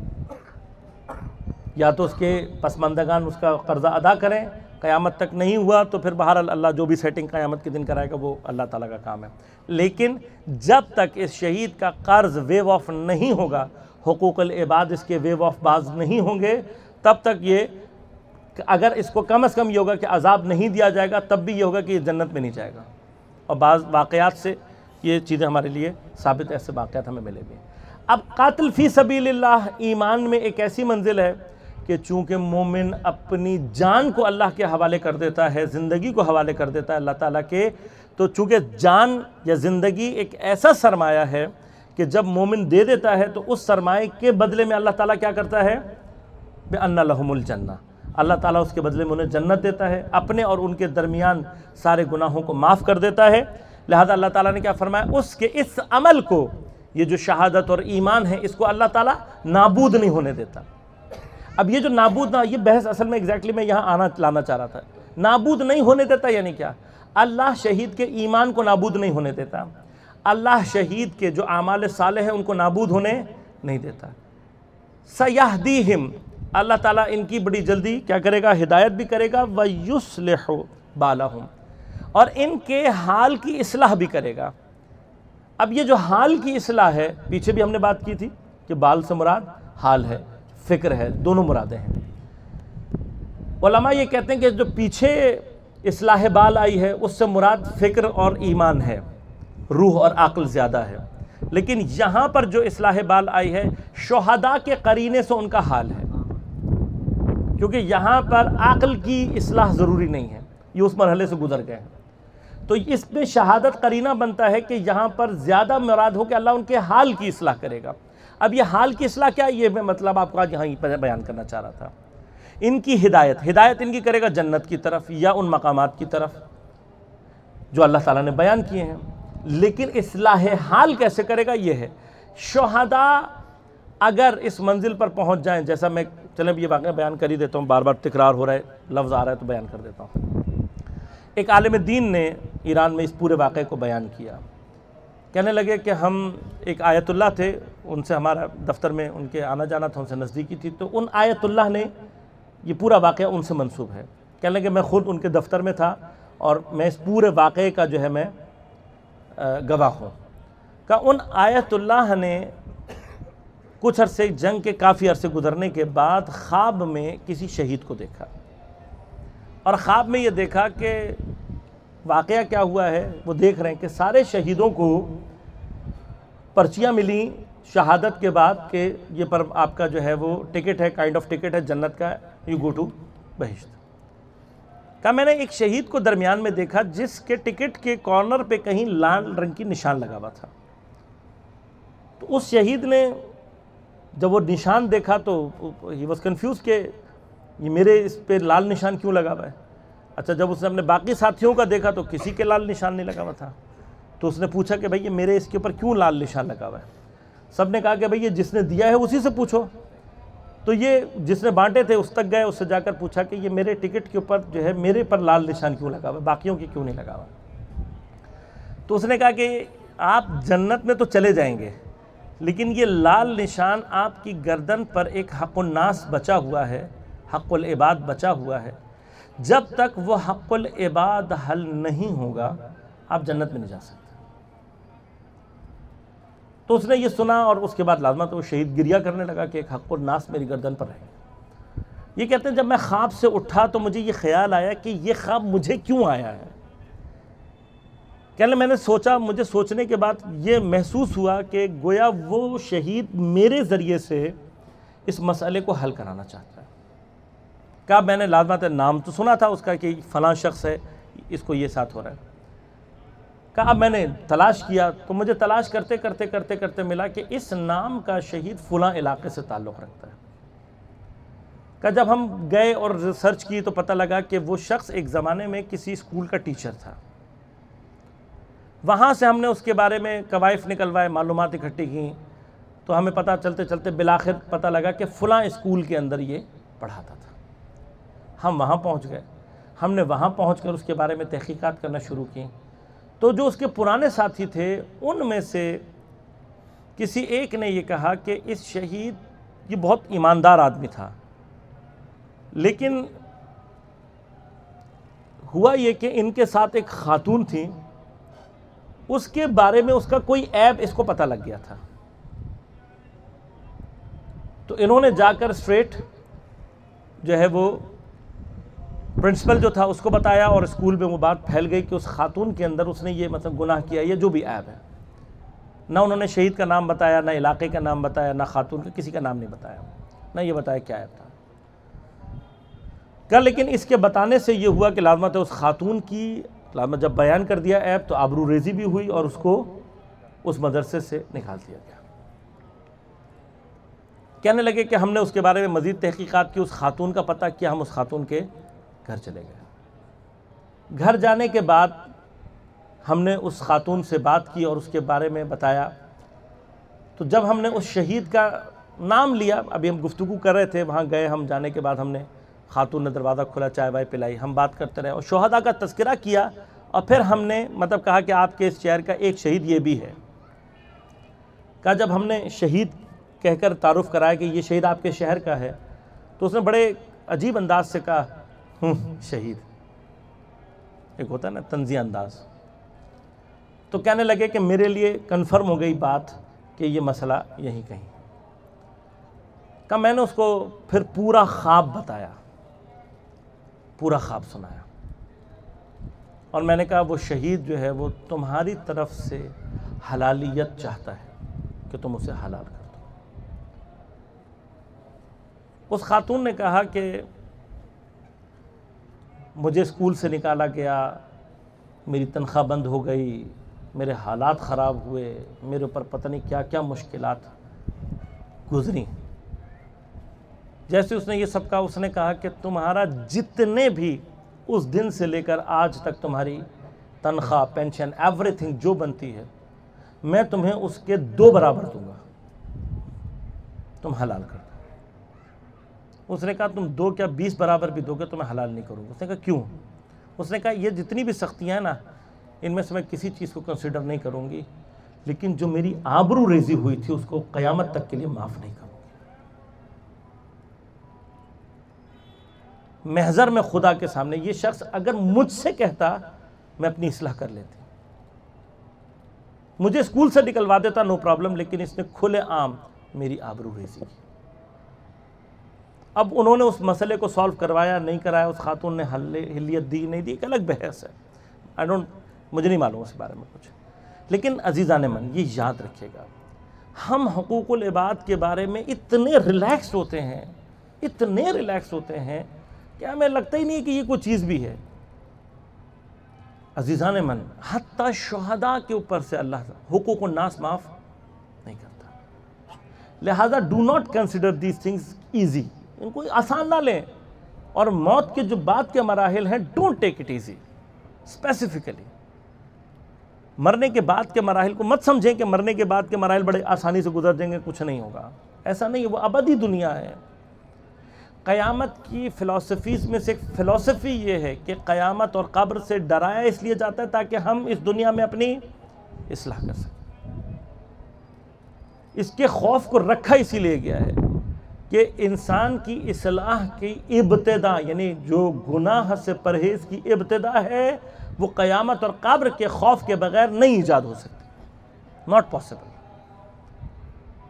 یا تو اس کے پسماندگان اس کا قرضہ ادا کریں، قیامت تک نہیں ہوا تو پھر بہرحال اللہ جو بھی سیٹنگ قیامت کے دن کرائے گا وہ اللہ تعالیٰ کا کام ہے. لیکن جب تک اس شہید کا قرض ویو آف نہیں ہوگا، حقوق العباد اس کے ویو آف باز نہیں ہوں گے، تب تک یہ اگر اس کو کم از کم یہ ہوگا کہ عذاب نہیں دیا جائے گا، تب بھی یہ ہوگا کہ یہ جنت میں نہیں جائے گا. اور بعض واقعات سے یہ چیزیں ہمارے لیے ثابت، ایسے واقعات ہمیں ملے بھی. اب قاتل فی سبیل اللہ ایمان میں ایک ایسی منزل ہے کہ چونکہ مومن اپنی جان کو اللہ کے حوالے کر دیتا ہے، زندگی کو حوالے کر دیتا ہے اللہ تعالیٰ کے، تو چونکہ جان یا زندگی ایک ایسا سرمایہ ہے کہ جب مومن دے دیتا ہے تو اس سرمایہ کے بدلے میں اللہ تعالیٰ کیا کرتا ہے؟ بِأَنَّ لَهُمُ الْجَنَّةِ، اللہ تعالیٰ اس کے بدلے میں انہیں جنت دیتا ہے، اپنے اور ان کے درمیان سارے گناہوں کو معاف کر دیتا ہے. لہذا اللہ تعالیٰ نے کیا فرمایا؟ اس کے اس عمل کو، یہ جو شہادت اور ایمان ہے، اس کو اللہ تعالیٰ نابود نہیں ہونے دیتا. اب یہ جو نابود نہ، یہ بحث اصل میں ایگزیکٹلی میں یہاں آنا لانا چاہ رہا تھا. نابود نہیں ہونے دیتا یعنی کیا؟ اللہ شہید کے ایمان کو نابود نہیں ہونے دیتا، اللہ شہید کے جو اعمال صالح ہیں ان کو نابود ہونے نہیں دیتا. سَيَهْدِيهِمْ، اللہ تعالیٰ ان کی بڑی جلدی کیا کرے گا؟ ہدایت بھی کرے گا. وَيُصْلِحُ بَالَهُمْ، اور ان کے حال کی اصلاح بھی کرے گا. اب یہ جو حال کی اصلاح ہے، پیچھے بھی ہم نے بات کی تھی کہ بال سے مراد حال ہے، فکر ہے، دونوں مرادیں ہیں. علماء یہ کہتے ہیں کہ جو پیچھے اصلاح بال آئی ہے اس سے مراد فکر اور ایمان ہے، روح اور عقل زیادہ ہے. لیکن یہاں پر جو اصلاح بال آئی ہے شہداء کے قرینے سے ان کا حال ہے، کیونکہ یہاں پر عقل کی اصلاح ضروری نہیں ہے، یہ اس مرحلے سے گزر گئے ہیں. تو اس میں شہادت قرینہ بنتا ہے کہ یہاں پر زیادہ مراد ہو کہ اللہ ان کے حال کی اصلاح کرے گا. اب یہ حال کی اصلاح کیا ہے؟ یہ میں مطلب آپ کو آج یہاں بیان کرنا چاہ رہا تھا. ان کی ہدایت ہدایت ان کی کرے گا جنت کی طرف یا ان مقامات کی طرف جو اللہ تعالیٰ نے بیان کیے ہیں. لیکن اصلاح حال کیسے کرے گا؟ یہ ہے شہداء اگر اس منزل پر پہنچ جائیں، جیسا میں چلیں یہ واقعہ بیان کر ہی دیتا ہوں، بار بار تکرار ہو رہا ہے، لفظ آ رہا ہے تو بیان کر دیتا ہوں. ایک عالم دین نے ایران میں اس پورے واقعے کو بیان کیا. کہنے لگے کہ ہم ایک آیت اللہ تھے، ان سے ہمارا دفتر میں ان کے آنا جانا تھا، ان سے نزدیکی تھی، تو ان آیت اللہ نے یہ پورا واقعہ ان سے منسوب ہے. کہنے لگے میں خود ان کے دفتر میں تھا اور میں اس پورے واقعے کا جو ہے میں گواہ ہوں. کہ ان آیت اللہ نے کچھ عرصے جنگ کے کافی عرصے گزرنے کے بعد خواب میں کسی شہید کو دیکھا، اور خواب میں یہ دیکھا کہ واقعہ کیا ہوا ہے. وہ دیکھ رہے ہیں کہ سارے شہیدوں کو پرچیاں ملی شہادت کے بعد کہ یہ پر آپ کا جو ہے وہ ٹکٹ ہے، کائنڈ آف ٹکٹ ہے جنت کا، یو گو ٹو بہشت. کہ میں نے ایک شہید کو درمیان میں دیکھا جس کے ٹکٹ کے کارنر پہ کہیں لال رنگ کی نشان لگا ہوا تھا. تو اس شہید نے جب وہ نشان دیکھا تو ہی واز کنفیوز کہ یہ میرے اس پہ لال نشان کیوں لگا ہوا ہے. اچھا جب اس نے اپنے باقی ساتھیوں کا دیکھا تو کسی کے لال نشان نہیں لگا ہوا تھا. تو اس نے پوچھا کہ بھئی یہ میرے اس کے اوپر کیوں لال نشان لگا ہوا ہے. سب نے کہا کہ بھئی یہ جس نے دیا ہے اسی سے پوچھو. تو یہ جس نے بانٹے تھے اس تک گئے، اس سے جا کر پوچھا کہ یہ میرے ٹکٹ کے اوپر جو ہے میرے پر لال نشان کیوں لگا ہوا ہے، باقیوں کی کیوں نہیں لگا ہوا. تو اس نے کہا کہ آپ جنت میں تو چلے جائیں گے، لیکن یہ لال نشان آپ کی گردن پر ایک حق الناس بچا ہوا ہے، حق العباد بچا ہوا ہے. جب تک وہ حق العباد حل نہیں ہوگا آپ جنت میں نہیں جا سکتے. تو اس نے یہ سنا اور اس کے بعد لازمہ تو وہ شہید گریہ کرنے لگا کہ ایک حق الناس میری گردن پر رہے. یہ کہتے ہیں جب میں خواب سے اٹھا تو مجھے یہ خیال آیا کہ یہ خواب مجھے کیوں آیا ہے. کہنے میں نے سوچا, مجھے سوچنے کے بعد یہ محسوس ہوا کہ گویا وہ شہید میرے ذریعے سے اس مسئلے کو حل کرانا چاہتا ہے. کہا میں نے لازمہ نام تو سنا تھا اس کا کہ فلاں شخص ہے, اس کو یہ ساتھ ہو رہا ہے. کہا اب میں نے تلاش کیا تو مجھے تلاش کرتے کرتے کرتے کرتے ملا کہ اس نام کا شہید فلاں علاقے سے تعلق رکھتا ہے. کہ جب ہم گئے اور ریسرچ کی تو پتہ لگا کہ وہ شخص ایک زمانے میں کسی اسکول کا ٹیچر تھا. وہاں سے ہم نے اس کے بارے میں کوائف نکلوائے, معلومات اکٹھی کیں, تو ہمیں پتہ چلتے چلتے بالآخر پتہ لگا کہ فلاں اسکول کے اندر یہ پڑھاتا تھا. ہم وہاں پہنچ گئے. ہم نے وہاں پہنچ کر اس کے بارے میں تحقیقات کرنا شروع کی. تو جو اس کے پرانے ساتھی تھے ان میں سے کسی ایک نے یہ کہا کہ اس شہید یہ بہت ایماندار آدمی تھا, لیکن ہوا یہ کہ ان کے ساتھ ایک خاتون تھی, اس کے بارے میں اس کا کوئی عیب اس کو پتہ لگ گیا تھا. تو انہوں نے جا کر اسٹریٹ جو ہے وہ پرنسپل جو تھا اس کو بتایا, اور اسکول میں وہ بات پھیل گئی کہ اس خاتون کے اندر اس نے یہ مطلب گناہ کیا, یہ جو بھی عیب ہے. نہ انہوں نے شہید کا نام بتایا, نہ علاقے کا نام بتایا, نہ خاتون کا کسی کا نام نہیں بتایا, نہ یہ بتایا کیا عیب تھا. کہ لیکن اس کے بتانے سے یہ ہوا کہ لازمت ہے اس خاتون کی لازمت جب بیان کر دیا عیب تو آبرو ریزی بھی ہوئی اور اس کو اس مدرسے سے نکال دیا گیا. کہنے لگے کہ ہم نے اس کے بارے میں مزید تحقیقات کی, اس خاتون کا پتہ کیا, ہم اس خاتون کے گھر چلے گئے. گھر جانے کے بعد ہم نے اس خاتون سے بات کی اور اس کے بارے میں بتایا. تو جب ہم نے اس شہید کا نام لیا, ابھی ہم گفتگو کر رہے تھے, وہاں گئے ہم, جانے کے بعد ہم نے خاتون نے دروازہ کھولا, چائے وائے پلائی, ہم بات کرتے رہے اور شہداء کا تذکرہ کیا, اور پھر ہم نے مطلب کہا کہ آپ کے اس شہر کا ایک شہید یہ بھی ہے. کہا جب ہم نے شہید کہہ کر تعارف کرایا کہ یہ شہید آپ کے شہر کا ہے, تو اس نے بڑے عجیب انداز سے کہا ہوں شہید, ایک ہوتا ہے نا طنزی انداز. تو کہنے لگے کہ میرے لیے کنفرم ہو گئی بات کہ یہ مسئلہ یہیں کہیں. کہ میں نے اس کو پھر پورا خواب بتایا, پورا خواب سنایا, اور میں نے کہا وہ شہید جو ہے وہ تمہاری طرف سے حلالیت چاہتا ہے کہ تم اسے حلال کر دو. اس خاتون نے کہا کہ مجھے اسکول سے نکالا گیا, میری تنخواہ بند ہو گئی, میرے حالات خراب ہوئے, میرے اوپر پتہ نہیں کیا کیا مشکلات گزری. جیسے اس نے یہ سب کہا, اس نے کہا کہ تمہارا جتنے بھی اس دن سے لے کر آج تک تمہاری تنخواہ, پینشن, ایوری تھنگ جو بنتی ہے, میں تمہیں اس کے دو برابر دوں گا, تم حلال کر دو. اس نے کہا تم دو کیا بیس برابر بھی دو گے تو میں حلال نہیں کروں گا. اس نے کہا کیوں؟ اس نے کہا یہ جتنی بھی سختیاں ہیں نا, ان میں سے میں کسی چیز کو کنسیڈر نہیں کروں گی, لیکن جو میری آبرو ریزی ہوئی تھی اس کو قیامت تک کے لیے معاف نہیں کروں گی. محضر میں خدا کے سامنے یہ شخص اگر مجھ سے کہتا میں اپنی اصلاح کر لیتی, مجھے اسکول سے نکلوا دیتا, نو پرابلم, لیکن اس نے کھلے عام میری آبرو ریزی کی. اب انہوں نے اس مسئلے کو سالو کروایا نہیں کرایا, اس خاتون نے حلیت دی نہیں دی, ایک الگ بحث ہے, آئی ڈونٹ, مجھے نہیں معلوم اس بارے میں کچھ. لیکن عزیزان من یہ یاد رکھیے گا, ہم حقوق العباد کے بارے میں اتنے ریلیکس ہوتے ہیں, اتنے ریلیکس ہوتے ہیں کہ ہمیں لگتا ہی نہیں کہ یہ کوئی چیز بھی ہے. عزیزان من حتی شہداء کے اوپر سے اللہ حقوق الناس معاف نہیں کرتا. لہذا do not consider these things easy, ان کو آسان نہ لیں, اور موت کے جو بعد کے مراحل ہیں don't take it easy. Specifically مرنے کے بعد کے مراحل کو مت سمجھیں کہ مرنے کے بعد کے مراحل بڑے آسانی سے گزر جائیں گے, کچھ نہیں ہوگا, ایسا نہیں ہے, وہ ابدی دنیا ہے. قیامت کی فلسفیز میں سے ایک فلسفی یہ ہے کہ قیامت اور قبر سے ڈرایا اس لیے جاتا ہے تاکہ ہم اس دنیا میں اپنی اصلاح کر سکیں. اس کے خوف کو رکھا اسی لیے گیا ہے کہ انسان کی اصلاح کی ابتدا, یعنی جو گناہ سے پرہیز کی ابتدا ہے, وہ قیامت اور قبر کے خوف کے بغیر نہیں ایجاد ہو سکتی. Not possible.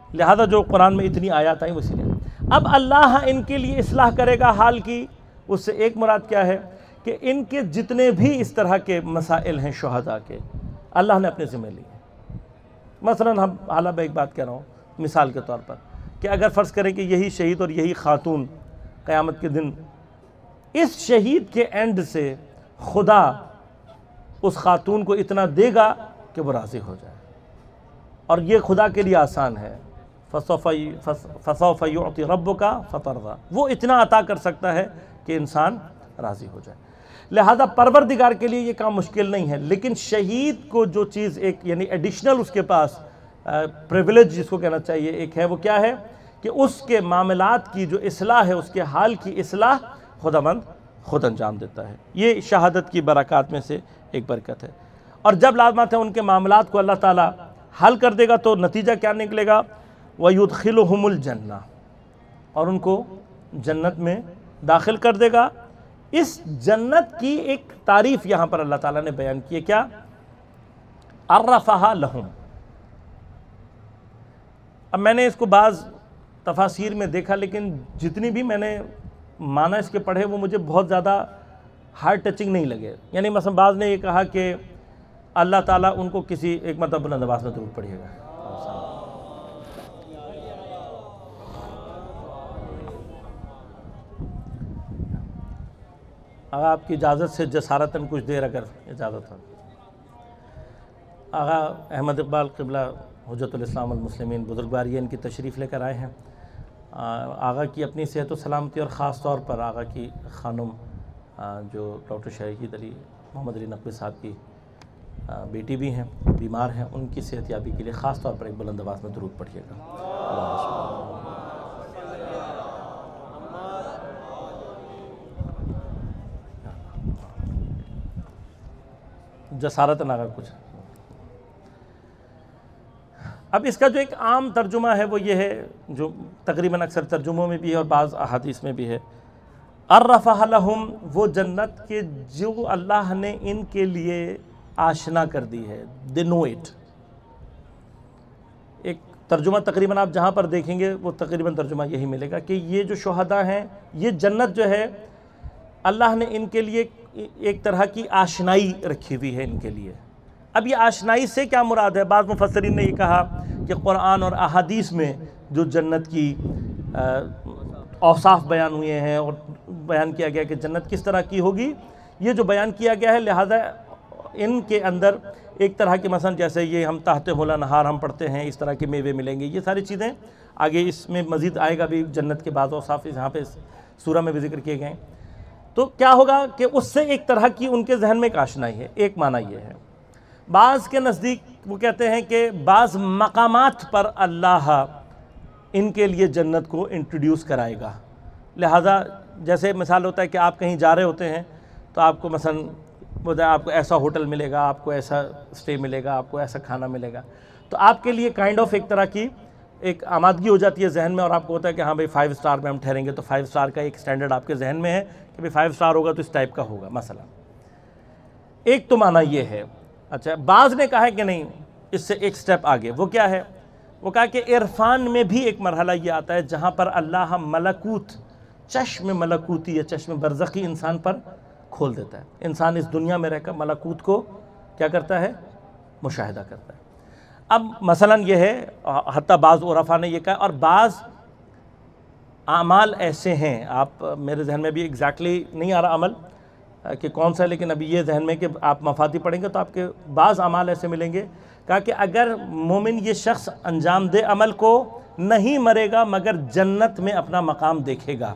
لہذا جو قرآن میں اتنی آیات آئیں وہ اسی لیے. اب اللہ ان کے لیے اصلاح کرے گا حال کی، اس سے ایک مراد کیا ہے کہ ان کے جتنے بھی اس طرح کے مسائل ہیں شہداء کے، اللہ نے اپنے ذمہ لیے. مثلا ہم حالا میں ایک بات کہہ رہا ہوں مثال کے طور پر کہ اگر فرض کریں کہ یہی شہید اور یہی خاتون قیامت کے دن، اس شہید کے اینڈ سے خدا اس خاتون کو اتنا دے گا کہ وہ راضی ہو جائے، اور یہ خدا کے لیے آسان ہے. فَسَوْفَ يُعْطِ رَبُّكَ فَتَرْضَىٰ، وہ اتنا عطا کر سکتا ہے کہ انسان راضی ہو جائے. لہذا پروردگار کے لیے یہ کام مشکل نہیں ہے، لیکن شہید کو جو چیز ایک یعنی ایڈیشنل اس کے پاس پریویلیج جس کو کہنا چاہیے ایک ہے، وہ کیا ہے کہ اس کے معاملات کی جو اصلاح ہے، اس کے حال کی اصلاح خداوند خود انجام دیتا ہے. یہ شہادت کی برکات میں سے ایک برکت ہے. اور جب لازمات ہے ان کے معاملات کو اللہ تعالیٰ حل کر دے گا تو نتیجہ کیا نکلے گا؟ وَيُدْخِلُهُمُ الْجَنَّةِ، اور ان کو جنت میں داخل کر دے گا. اس جنت کی ایک تعریف یہاں پر اللہ تعالیٰ نے بیان کی ہے، کیا؟ عَرَّفَهَا لَهُمْ. اب میں نے اس کو بعض تفاسیر میں دیکھا، لیکن جتنی بھی میں نے معنی اس کے پڑھے وہ مجھے بہت زیادہ ہارڈ ٹچنگ نہیں لگے. یعنی مثلا بعض نے یہ کہا کہ اللہ تعالیٰ ان کو کسی ایک مطلب بلند آواز میں درود پڑھیے گا. آغا آپ کی اجازت سے جسارتاً کچھ دیر اگر اجازت ہو. آغا احمد اقبال قبلہ حجت الاسلام المسلمین بزرگوار یہ ان کی تشریف لے کر آئے ہیں. آغا کی اپنی صحت و سلامتی اور خاص طور پر آغا کی خانم جو ڈاکٹر شہید علی محمد علی نقوی صاحب کی بیٹی بھی ہیں، بیمار ہیں، ان کی صحت یابی کے لیے خاص طور پر ایک بلند آواز میں درود پڑھیے گا. جسارتاً آغا کچھ. اب اس کا جو ایک عام ترجمہ ہے وہ یہ ہے جو تقریباً اکثر ترجموں میں بھی ہے اور بعض احادیث میں بھی ہے، عرفہ لہم، وہ جنت کے جو اللہ نے ان کے لیے آشنا کر دی ہے، they know it. ایک ترجمہ تقریباً آپ جہاں پر دیکھیں گے وہ تقریباً ترجمہ یہی ملے گا کہ یہ جو شہداء ہیں، یہ جنت جو ہے اللہ نے ان کے لیے ایک طرح کی آشنائی رکھی ہوئی ہے ان کے لیے. اب یہ آشنائی سے کیا مراد ہے؟ بعض مفسرین نے یہ کہا کہ قرآن اور احادیث میں جو جنت کی اوصاف بیان ہوئے ہیں اور بیان کیا گیا کہ جنت کس طرح کی ہوگی، یہ جو بیان کیا گیا ہے، لہذا ان کے اندر ایک طرح کے مثلا جیسے یہ ہم تحت حولا نہار ہم پڑھتے ہیں، اس طرح کے میوے ملیں گے. یہ ساری چیزیں آگے اس میں مزید آئے گا بھی، جنت کے بعض اوصاف یہاں پہ سورہ میں بھی ذکر کیے گئے. تو کیا ہوگا کہ اس سے ایک طرح کی ان کے ذہن میں ایک آشنائی ہے. ایک معنی یہ ہے. بعض کے نزدیک وہ کہتے ہیں کہ بعض مقامات پر اللہ ان کے لیے جنت کو انٹروڈیوس کرائے گا. لہٰذا جیسے مثال ہوتا ہے کہ آپ کہیں جا رہے ہوتے ہیں تو آپ کو مثلا آپ کو ایسا ہوٹل ملے گا، آپ کو ایسا اسٹے ملے گا، آپ کو ایسا کھانا ملے گا، تو آپ کے لیے کائنڈ آف ایک طرح کی ایک آمادگی ہو جاتی ہے ذہن میں، اور آپ کو ہوتا ہے کہ ہاں بھائی فائیو سٹار میں ہم ٹھہریں گے، تو فائیو سٹار کا ایک سٹینڈرڈ آپ کے ذہن میں ہے کہ بھائی فائیو سٹار ہوگا تو اس ٹائپ کا ہوگا مثلا. ایک تو معنی یہ ہے. اچھا، بعض نے کہا ہے کہ نہیں، اس سے ایک سٹیپ آگے. وہ کیا ہے؟ وہ کہا کہ عرفان میں بھی ایک مرحلہ یہ آتا ہے جہاں پر اللہ ملکوت، چشم ملکوتی یا چشم برزخی انسان پر کھول دیتا ہے. انسان اس دنیا میں رہ کر ملکوت کو کیا کرتا ہے؟ مشاہدہ کرتا ہے. اب مثلا یہ ہے، حتیٰ بعض عرفاء نے یہ کہا، اور بعض اعمال ایسے ہیں، آپ میرے ذہن میں بھی ایگزیکٹلی نہیں آ رہا عمل کہ کون سا ہے، لیکن ابھی یہ ذہن میں کہ آپ مفادی پڑھیں گے تو آپ کے بعض اعمال ایسے ملیں گے. کہا کہ اگر مومن یہ شخص انجام دے عمل کو، نہیں مرے گا مگر جنت میں اپنا مقام دیکھے گا.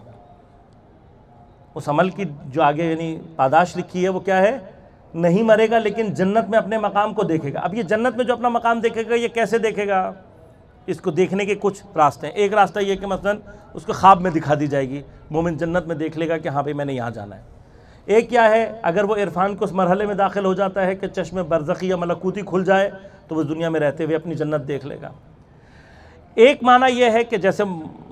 اس عمل کی جو آگے یعنی پاداش لکھی ہے وہ کیا ہے؟ نہیں مرے گا لیکن جنت میں اپنے مقام کو دیکھے گا. اب یہ جنت میں جو اپنا مقام دیکھے گا یہ کیسے دیکھے گا؟ اس کو دیکھنے کے کچھ راستے ہیں. ایک راستہ یہ کہ مثلا اس کو خواب میں دکھا دی جائے گی، مومن جنت میں دیکھ لے گا کہ ہاں بھائی میں نے یہاں جانا ہے. ایک کیا ہے، اگر وہ عرفان کو اس مرحلے میں داخل ہو جاتا ہے کہ چشم برزخی یا ملکوتی کھل جائے تو وہ دنیا میں رہتے ہوئے اپنی جنت دیکھ لے گا. ایک معنی یہ ہے کہ جیسے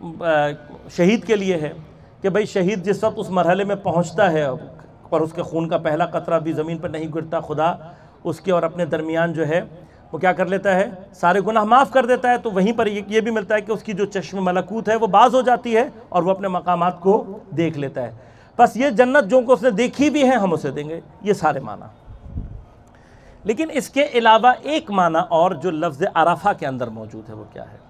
شہید کے لیے ہے کہ بھائی شہید جس وقت اس مرحلے میں پہنچتا ہے اور اس کے خون کا پہلا قطرہ بھی زمین پر نہیں گرتا، خدا اس کے اور اپنے درمیان جو ہے وہ کیا کر لیتا ہے؟ سارے گناہ معاف کر دیتا ہے. تو وہیں پر یہ بھی ملتا ہے کہ اس کی جو چشم ملکوت ہے وہ باز ہو جاتی ہے اور وہ اپنے مقامات کو دیکھ لیتا ہے. بس یہ جنت جو کو اس نے دیکھی بھی ہے ہم اسے دیں گے. یہ سارے معنی. لیکن اس کے علاوہ ایک معنی اور جو لفظ عرفہ کے اندر موجود ہے وہ کیا ہے؟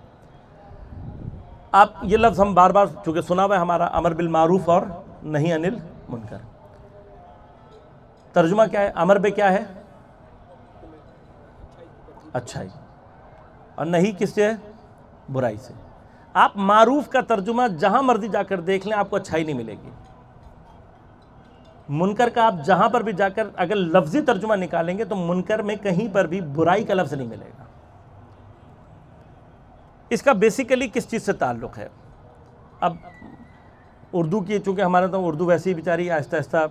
آپ یہ لفظ ہم بار بار چونکہ سنا ہوا ہے ہمارا، امر بالمعروف اور نہی عن المنکر. ترجمہ کیا ہے؟ امر بے کیا ہے؟ اچھائی، اور نہیں کس سے؟ برائی سے. آپ معروف کا ترجمہ جہاں مرضی جا کر دیکھ لیں آپ کو اچھائی نہیں ملے گی. منکر کا آپ جہاں پر بھی جا کر اگر لفظی ترجمہ نکالیں گے تو منکر میں کہیں پر بھی برائی کا لفظ نہیں ملے گا. اس کا بیسیکلی کس چیز سے تعلق ہے؟ اب اردو کی چونکہ ہمارے تو اردو ویسے ہی بیچاری آہستہ آہستہ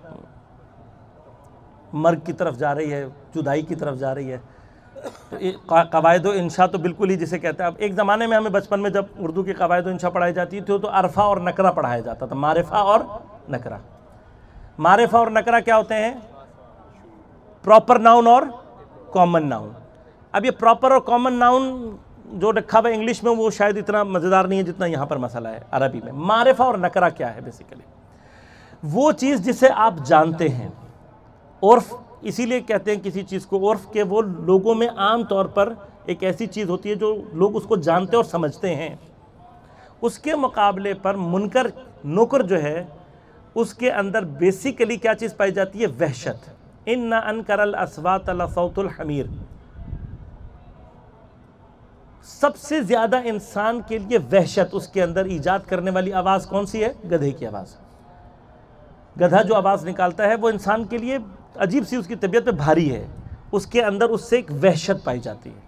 مرگ کی طرف جا رہی ہے، جدائی کی طرف جا رہی ہے. تو قواعد و انشاء تو بالکل ہی جسے کہتے ہیں. اب ایک زمانے میں ہمیں بچپن میں جب اردو کی قواعد و انشاء پڑھائی جاتی تھی تو عرفہ اور نکرہ پڑھایا جاتا تھا. معرفہ اور نکرہ. معرفہ اور نکرہ کیا ہوتے ہیں؟ پراپر ناؤن اور کامن ناؤن. اب یہ پراپر اور کامن ناؤن جو رکھا ہوا انگلش میں وہ شاید اتنا مزیدار نہیں ہے جتنا یہاں پر مسئلہ ہے عربی میں. معرفہ اور نکرہ کیا ہے؟ بیسیکلی وہ چیز جسے آپ جانتے ہیں. عرف اسی لیے کہتے ہیں کسی چیز کو عرف کہ وہ لوگوں میں عام طور پر ایک ایسی چیز ہوتی ہے جو لوگ اس کو جانتے اور سمجھتے ہیں. اس کے مقابلے پر منکر نکر جو ہے اس کے اندر بیسیکلی کیا چیز پائی جاتی ہے؟ وحشت. ان انکر الاصوات لصوت الحمیر. سب سے زیادہ انسان کے لیے وحشت اس کے اندر ایجاد کرنے والی آواز کون سی ہے؟ گدھے کی آواز. گدھا جو آواز نکالتا ہے وہ انسان کے لیے عجیب سی اس کی طبیعت پہ بھاری ہے. اس کے اندر اس سے ایک وحشت پائی جاتی ہے.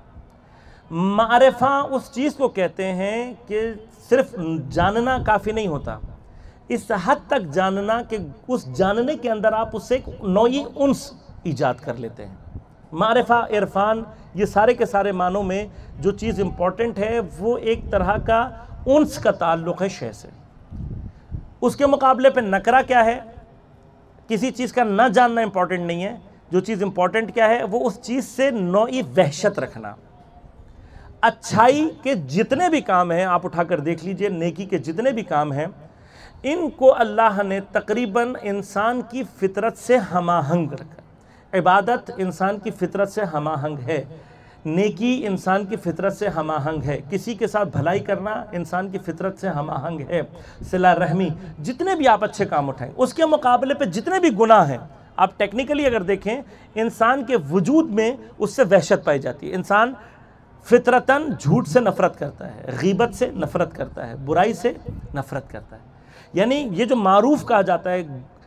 معرفہ اس چیز کو کہتے ہیں کہ صرف جاننا کافی نہیں ہوتا، اس حد تک جاننا کہ اس جاننے کے اندر آپ اس سے ایک نوعی انس ایجاد کر لیتے ہیں. معرفہ، عرفان، یہ سارے کے سارے معنوں میں جو چیز امپورٹنٹ ہے وہ ایک طرح کا انس کا تعلق ہے شے سے. اس کے مقابلے پہ نکرہ کیا ہے؟ کسی چیز کا نہ جاننا امپورٹنٹ نہیں ہے. جو چیز امپورٹنٹ کیا ہے؟ وہ اس چیز سے نوعی وحشت رکھنا. اچھائی کے جتنے بھی کام ہیں آپ اٹھا کر دیکھ لیجئے، نیکی کے جتنے بھی کام ہیں ان کو اللہ نے تقریباً انسان کی فطرت سے ہم آہنگ رکھا. عبادت انسان کی فطرت سے ہم آہنگ ہے. نیکی انسان کی فطرت سے ہم آہنگ ہے. کسی کے ساتھ بھلائی کرنا انسان کی فطرت سے ہم آہنگ ہے. صلہ رحمی، جتنے بھی آپ اچھے کام اٹھائیں اس کے مقابلے پہ جتنے بھی گناہ ہیں آپ ٹیکنیکلی اگر دیکھیں انسان کے وجود میں اس سے وحشت پائی جاتی ہے. انسان فطرتاً جھوٹ سے نفرت کرتا ہے، غیبت سے نفرت کرتا ہے، برائی سے نفرت کرتا ہے. یعنی یہ جو معروف کہا جاتا ہے،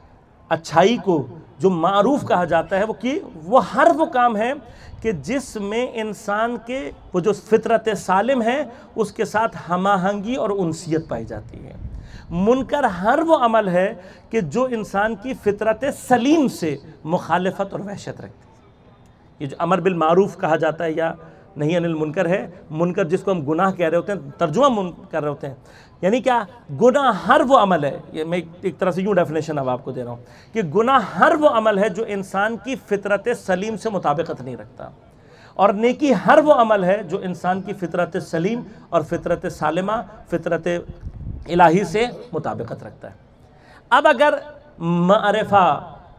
اچھائی کو جو معروف کہا جاتا ہے وہ کہ وہ ہر وہ کام ہے کہ جس میں انسان کے وہ جو فطرت سالم ہے اس کے ساتھ ہم آہنگی اور انسیت پائی جاتی ہے. منکر ہر وہ عمل ہے کہ جو انسان کی فطرت سلیم سے مخالفت اور وحشت رکھتی ہے. یہ جو امر بالمعروف کہا جاتا ہے یا نہیں عن المنکر ہے، منکر جس کو ہم گناہ کہہ رہے ہوتے ہیں، ترجمہ من کر رہے ہوتے ہیں، یعنی کیا؟ گناہ ہر وہ عمل ہے. یہ میں ایک طرح سے یوں ڈیفینیشن اب آپ کو دے رہا ہوں کہ گناہ ہر وہ عمل ہے جو انسان کی فطرت سلیم سے مطابقت نہیں رکھتا، اور نیکی ہر وہ عمل ہے جو انسان کی فطرت سلیم اور فطرت سالمہ، فطرت الہی سے مطابقت رکھتا ہے. اب اگر معرفہ،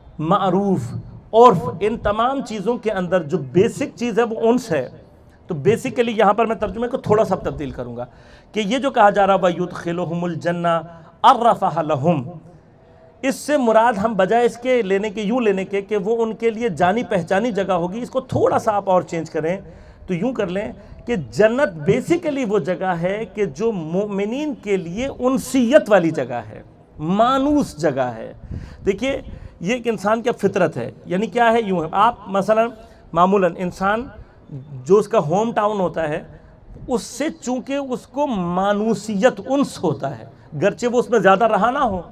معروف، عرف، ان تمام چیزوں کے اندر جو بیسک چیز ہے وہ انس ہے، تو بیسیکلی یہاں پر میں ترجمے کو تھوڑا سا تبدیل کروں گا کہ یہ جو کہا جا رہا وَيُدْخِلُهُمُ الْجَنَّةَ عَرَّفَهَا لَهُمْ، اس سے مراد ہم بجائے اس کے لینے کے یوں لینے کے کہ وہ ان کے لیے جانی پہچانی جگہ ہوگی، اس کو تھوڑا سا آپ اور چینج کریں تو یوں کر لیں کہ جنت بیسیکلی وہ جگہ ہے کہ جو مومنین کے لیے انسیت والی جگہ ہے، مانوس جگہ ہے. دیکھیے یہ ایک انسان کی فطرت ہے. یعنی کیا ہے؟ یوں ہے، آپ مثلا معمولاً انسان جو اس کا ہوم ٹاؤن ہوتا ہے اس سے چونکہ اس کو مانوسیت، انس ہوتا ہے، گرچہ وہ اس میں زیادہ رہا نہ ہو،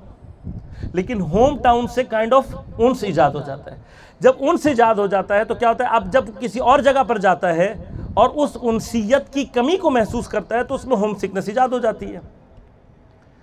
لیکن ہوم ٹاؤن سے کائنڈ آف انس ایجاد ہو جاتا ہے. جب انس ایجاد ہو جاتا ہے تو کیا ہوتا ہے؟ اب جب کسی اور جگہ پر جاتا ہے اور اس انسیت کی کمی کو محسوس کرتا ہے تو اس میں ہوم سکنس ایجاد ہو جاتی ہے.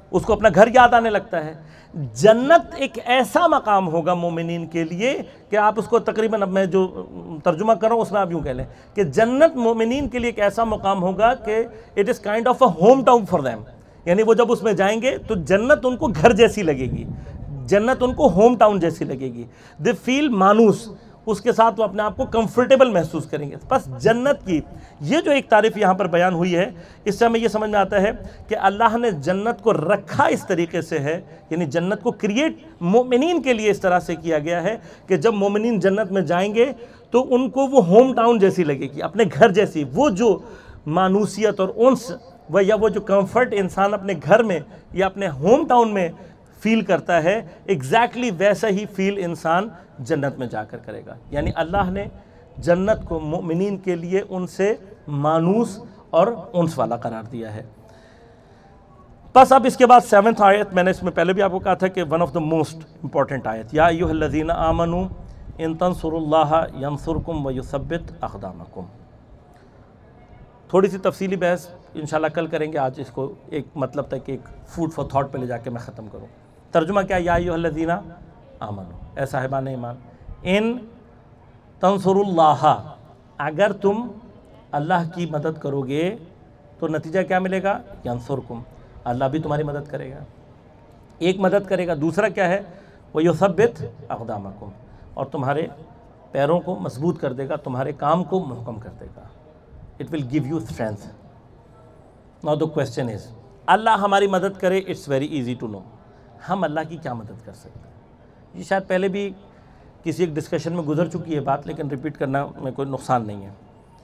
اس کو اپنا گھر یاد آنے لگتا ہے۔ جنت ایک ایسا مقام ہوگا مومنین کے لیے کہ آپ اس کو تقریباً، اب میں جو ترجمہ کر رہا ہوں اس میں آپ یوں کہہ لیں کہ جنت مومنین کے لیے ایک ایسا مقام ہوگا کہ it is kind of a home town for them, یعنی وہ جب اس میں جائیں گے تو جنت ان کو گھر جیسی لگے گی، جنت ان کو ہوم ٹاؤن جیسی لگے گی، دے فیل مانوس، اس کے ساتھ وہ اپنے آپ کو کمفرٹیبل محسوس کریں گے۔ بس جنت کی یہ جو ایک تعریف یہاں پر بیان ہوئی ہے، اس سے ہمیں یہ سمجھ میں آتا ہے کہ اللہ نے جنت کو رکھا اس طریقے سے ہے، یعنی جنت کو کریٹ مومنین کے لیے اس طرح سے کیا گیا ہے کہ جب مومنین جنت میں جائیں گے تو ان کو وہ ہوم ٹاؤن جیسی لگے گی، اپنے گھر جیسی، وہ جو مانوسیت اور انس و یا وہ جو کمفرٹ انسان اپنے گھر میں یا اپنے ہوم ٹاؤن میں فیل کرتا ہے، ایگزیکٹلی ویسا ہی فیل انسان جنت میں جا کر کرے گا۔ یعنی اللہ نے جنت کو مومنین کے لیے ان سے مانوس اور انس والا قرار دیا ہے۔ بس اب اس کے بعد سیونتھ آیت، میں نے اس میں پہلے بھی آپ کو کہا تھا کہ one of the most important آیت، یا ایھا الذین آمنوا ان تنصروا اللہ ینصرکم ویثبت اقدامکم۔ تھوڑی سی تفصیلی بحث انشاءاللہ کل کریں گے، آج اس کو ایک مطلب تک ایک فوڈ فار تھاٹ پہ لے جا کے میں ختم کروں۔ ترجمہ کیا؟ یا ایھا الذین آمنوا، اے صاحبان ایمان، ان تنصروا اللہ، اگر تم اللہ کی مدد کرو گے تو نتیجہ کیا ملے گا؟ ینصرکم، اللہ بھی تمہاری مدد کرے گا، ایک مدد کرے گا، دوسرا کیا ہے؟ ویثبت اقدامکم، اور تمہارے پیروں کو مضبوط کر دے گا، تمہارے کام کو محکم کر دے گا۔ It will give you strength. Now the question is, اللہ ہماری مدد کرے، it's very easy to know. ہم اللہ کی کیا مدد کر سکتے ہیں؟ یہ شاید پہلے بھی کسی ایک ڈسکشن میں گزر چکی ہے بات، لیکن ریپیٹ کرنا میں کوئی نقصان نہیں ہے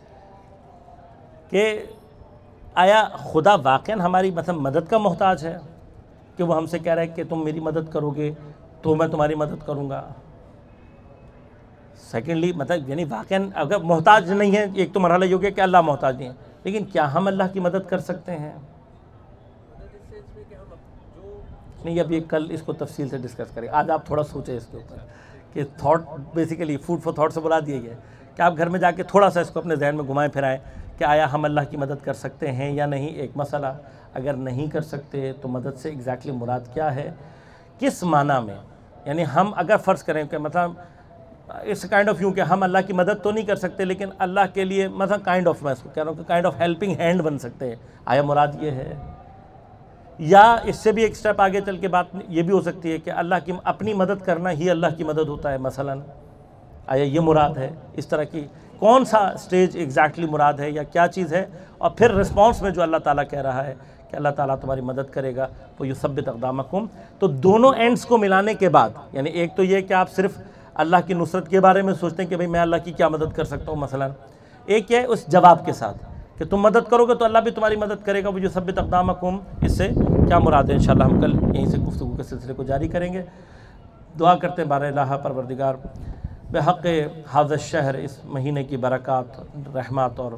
کہ آیا خدا واقعاً ہماری مثلا مدد کا محتاج ہے کہ وہ ہم سے کہہ رہا ہے کہ تم میری مدد کرو گے تو میں تمہاری مدد کروں گا؟ سیکنڈلی مطلب یعنی واقعاً اگر محتاج نہیں ہے، ایک تو مرحلہ یہ ہو گیا کہ اللہ محتاج نہیں ہے، لیکن کیا ہم اللہ کی مدد کر سکتے ہیں؟ نہیں، اب یہ کل اس کو تفصیل سے ڈسکس کریں، آج آپ تھوڑا سوچیں اس کے اوپر کہ thought basically food for thought سے بلا دیا گیا کہ آپ گھر میں جا کے تھوڑا سا اس کو اپنے ذہن میں گھمائیں پھرائیں کہ آیا ہم اللہ کی مدد کر سکتے ہیں یا نہیں۔ ایک مسئلہ، اگر نہیں کر سکتے تو مدد سے ایگزیکٹلی مراد کیا ہے، کس معنی میں؟ یعنی ہم اگر فرض کریں کہ مطلب اس کائنڈ آف یوں کہ ہم اللہ کی مدد تو نہیں کر سکتے لیکن اللہ کے لیے مثلا کائنڈ آف، میں اس کو کہہ رہا ہوں کہ کائنڈ آف ہیلپنگ ہینڈ بن سکتے ہیں، آیا مراد یہ ہے؟ یا اس سے بھی ایک سٹیپ آگے چل کے بات یہ بھی ہو سکتی ہے کہ اللہ کی اپنی مدد کرنا ہی اللہ کی مدد ہوتا ہے مثلا، آیا یہ مراد ہے؟ اس طرح کی کون سا سٹیج ایگزیکٹلی مراد ہے یا کیا چیز ہے؟ اور پھر رسپانس میں جو اللہ تعالیٰ کہہ رہا ہے کہ اللہ تعالیٰ تمہاری مدد کرے گا، وہ یثبت اقدامکم، تو دونوں اینڈز کو ملانے کے بعد، یعنی ایک تو یہ کہ آپ صرف اللہ کی نصرت کے بارے میں سوچتے ہیں کہ بھئی میں اللہ کی کیا مدد کر سکتا ہوں مثلا، ایک ہے اس جواب کے ساتھ کہ تم مدد کرو گے تو اللہ بھی تمہاری مدد کرے گا، وہ یثبت اقدامکم، اس سے کیا مراد ہے؟ انشاءاللہ ہم کل یہیں سے گفتگو کے سلسلے کو جاری کریں گے۔ دعا کرتے ہیں بار الہ پروردگار بحق ھذا الشہر، اس مہینے کی برکات، رحمات اور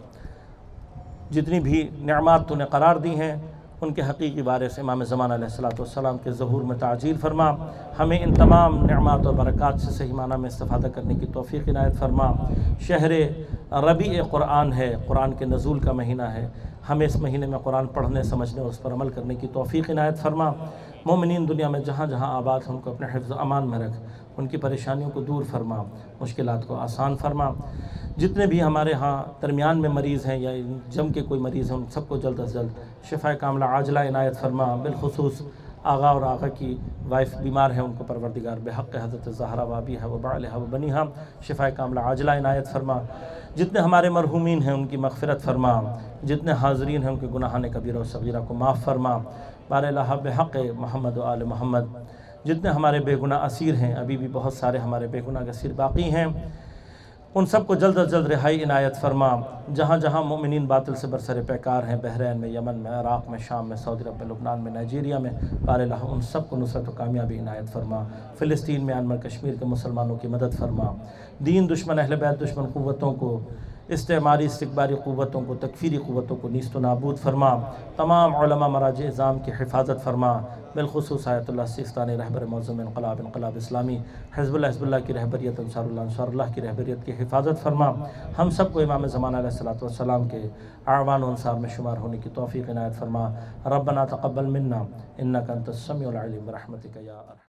جتنی بھی نعمات تو نے قرار دی ہیں ان کے حقیقی وارث امام زمان علیہ الصلوۃ والسلام کے ظہور میں تعجیل فرما، ہمیں ان تمام نعمات اور برکات سے صحیح معنی میں استفادہ کرنے کی توفیق عنایت فرما۔ شہر ربیع قرآن ہے، قرآن کے نزول کا مہینہ ہے، ہمیں اس مہینے میں قرآن پڑھنے، سمجھنے اور اس پر عمل کرنے کی توفیق عنایت فرما۔ مومنین دنیا میں جہاں جہاں آباد ہیں ان کو اپنے حفظ و امان میں رکھ، ان کی پریشانیوں کو دور فرما، مشکلات کو آسان فرما۔ جتنے بھی ہمارے ہاں درمیان میں مریض ہیں یا جم کے کوئی مریض ہیں ان سب کو جلد از جلد شفا کاملہ عاجلہ عنایت فرما۔ بالخصوص آغا اور آغا کی وائف بیمار ہیں، ان کو پروردگار بحق حضرت زہرا وابیہا و بعلہا و بنیہا شفا کاملہ عاجلہ عنایت فرما۔ جتنے ہمارے مرحومین ہیں ان کی مغفرت فرما، جتنے حاضرین ہیں ان کے گناہان کبیرہ و صغیرہ کو معاف فرما۔ بار الہ بحق محمد و آل محمد، جتنے ہمارے بے گناہ اسیر ہیں، ابھی بھی بہت سارے ہمارے بے گناہ اسیر باقی ہیں، ان سب کو جلد از جلد رہائی عنایت فرما۔ جہاں جہاں مومنین باطل سے برسر پیکار ہیں، بحرین میں، یمن میں، عراق میں، شام میں، سعودی عرب میں، لبنان میں، نائجیریا میں، بار الہ ان سب کو نصرت و کامیابی عنایت فرما۔ فلسطین میں، میانمار، کشمیر کے مسلمانوں کی مدد فرما۔ دین دشمن، اہل بیت دشمن قوتوں کو استعماری استقباری قوتوں کو، تکفیری قوتوں کو نیست و نابود فرما، تمام علماء مراجع اعظام کی حفاظت فرما، بالخصوص آیت اللہ سیستانی رہبر معظم انقلاب انقلاب اسلامی، حزب اللہ حزب اللہ کی رہبریت، انصار اللہ انصار اللہ کی رہبریت کی حفاظت فرما، ہم سب کو امام زمانہ علیہ الصلوۃ والسلام کے اعوان و انصار میں شمار ہونے کی توفیق عنایت فرما۔ ربنا تقبل منا انک انت السمیع العلیم برحمتک یا ارحم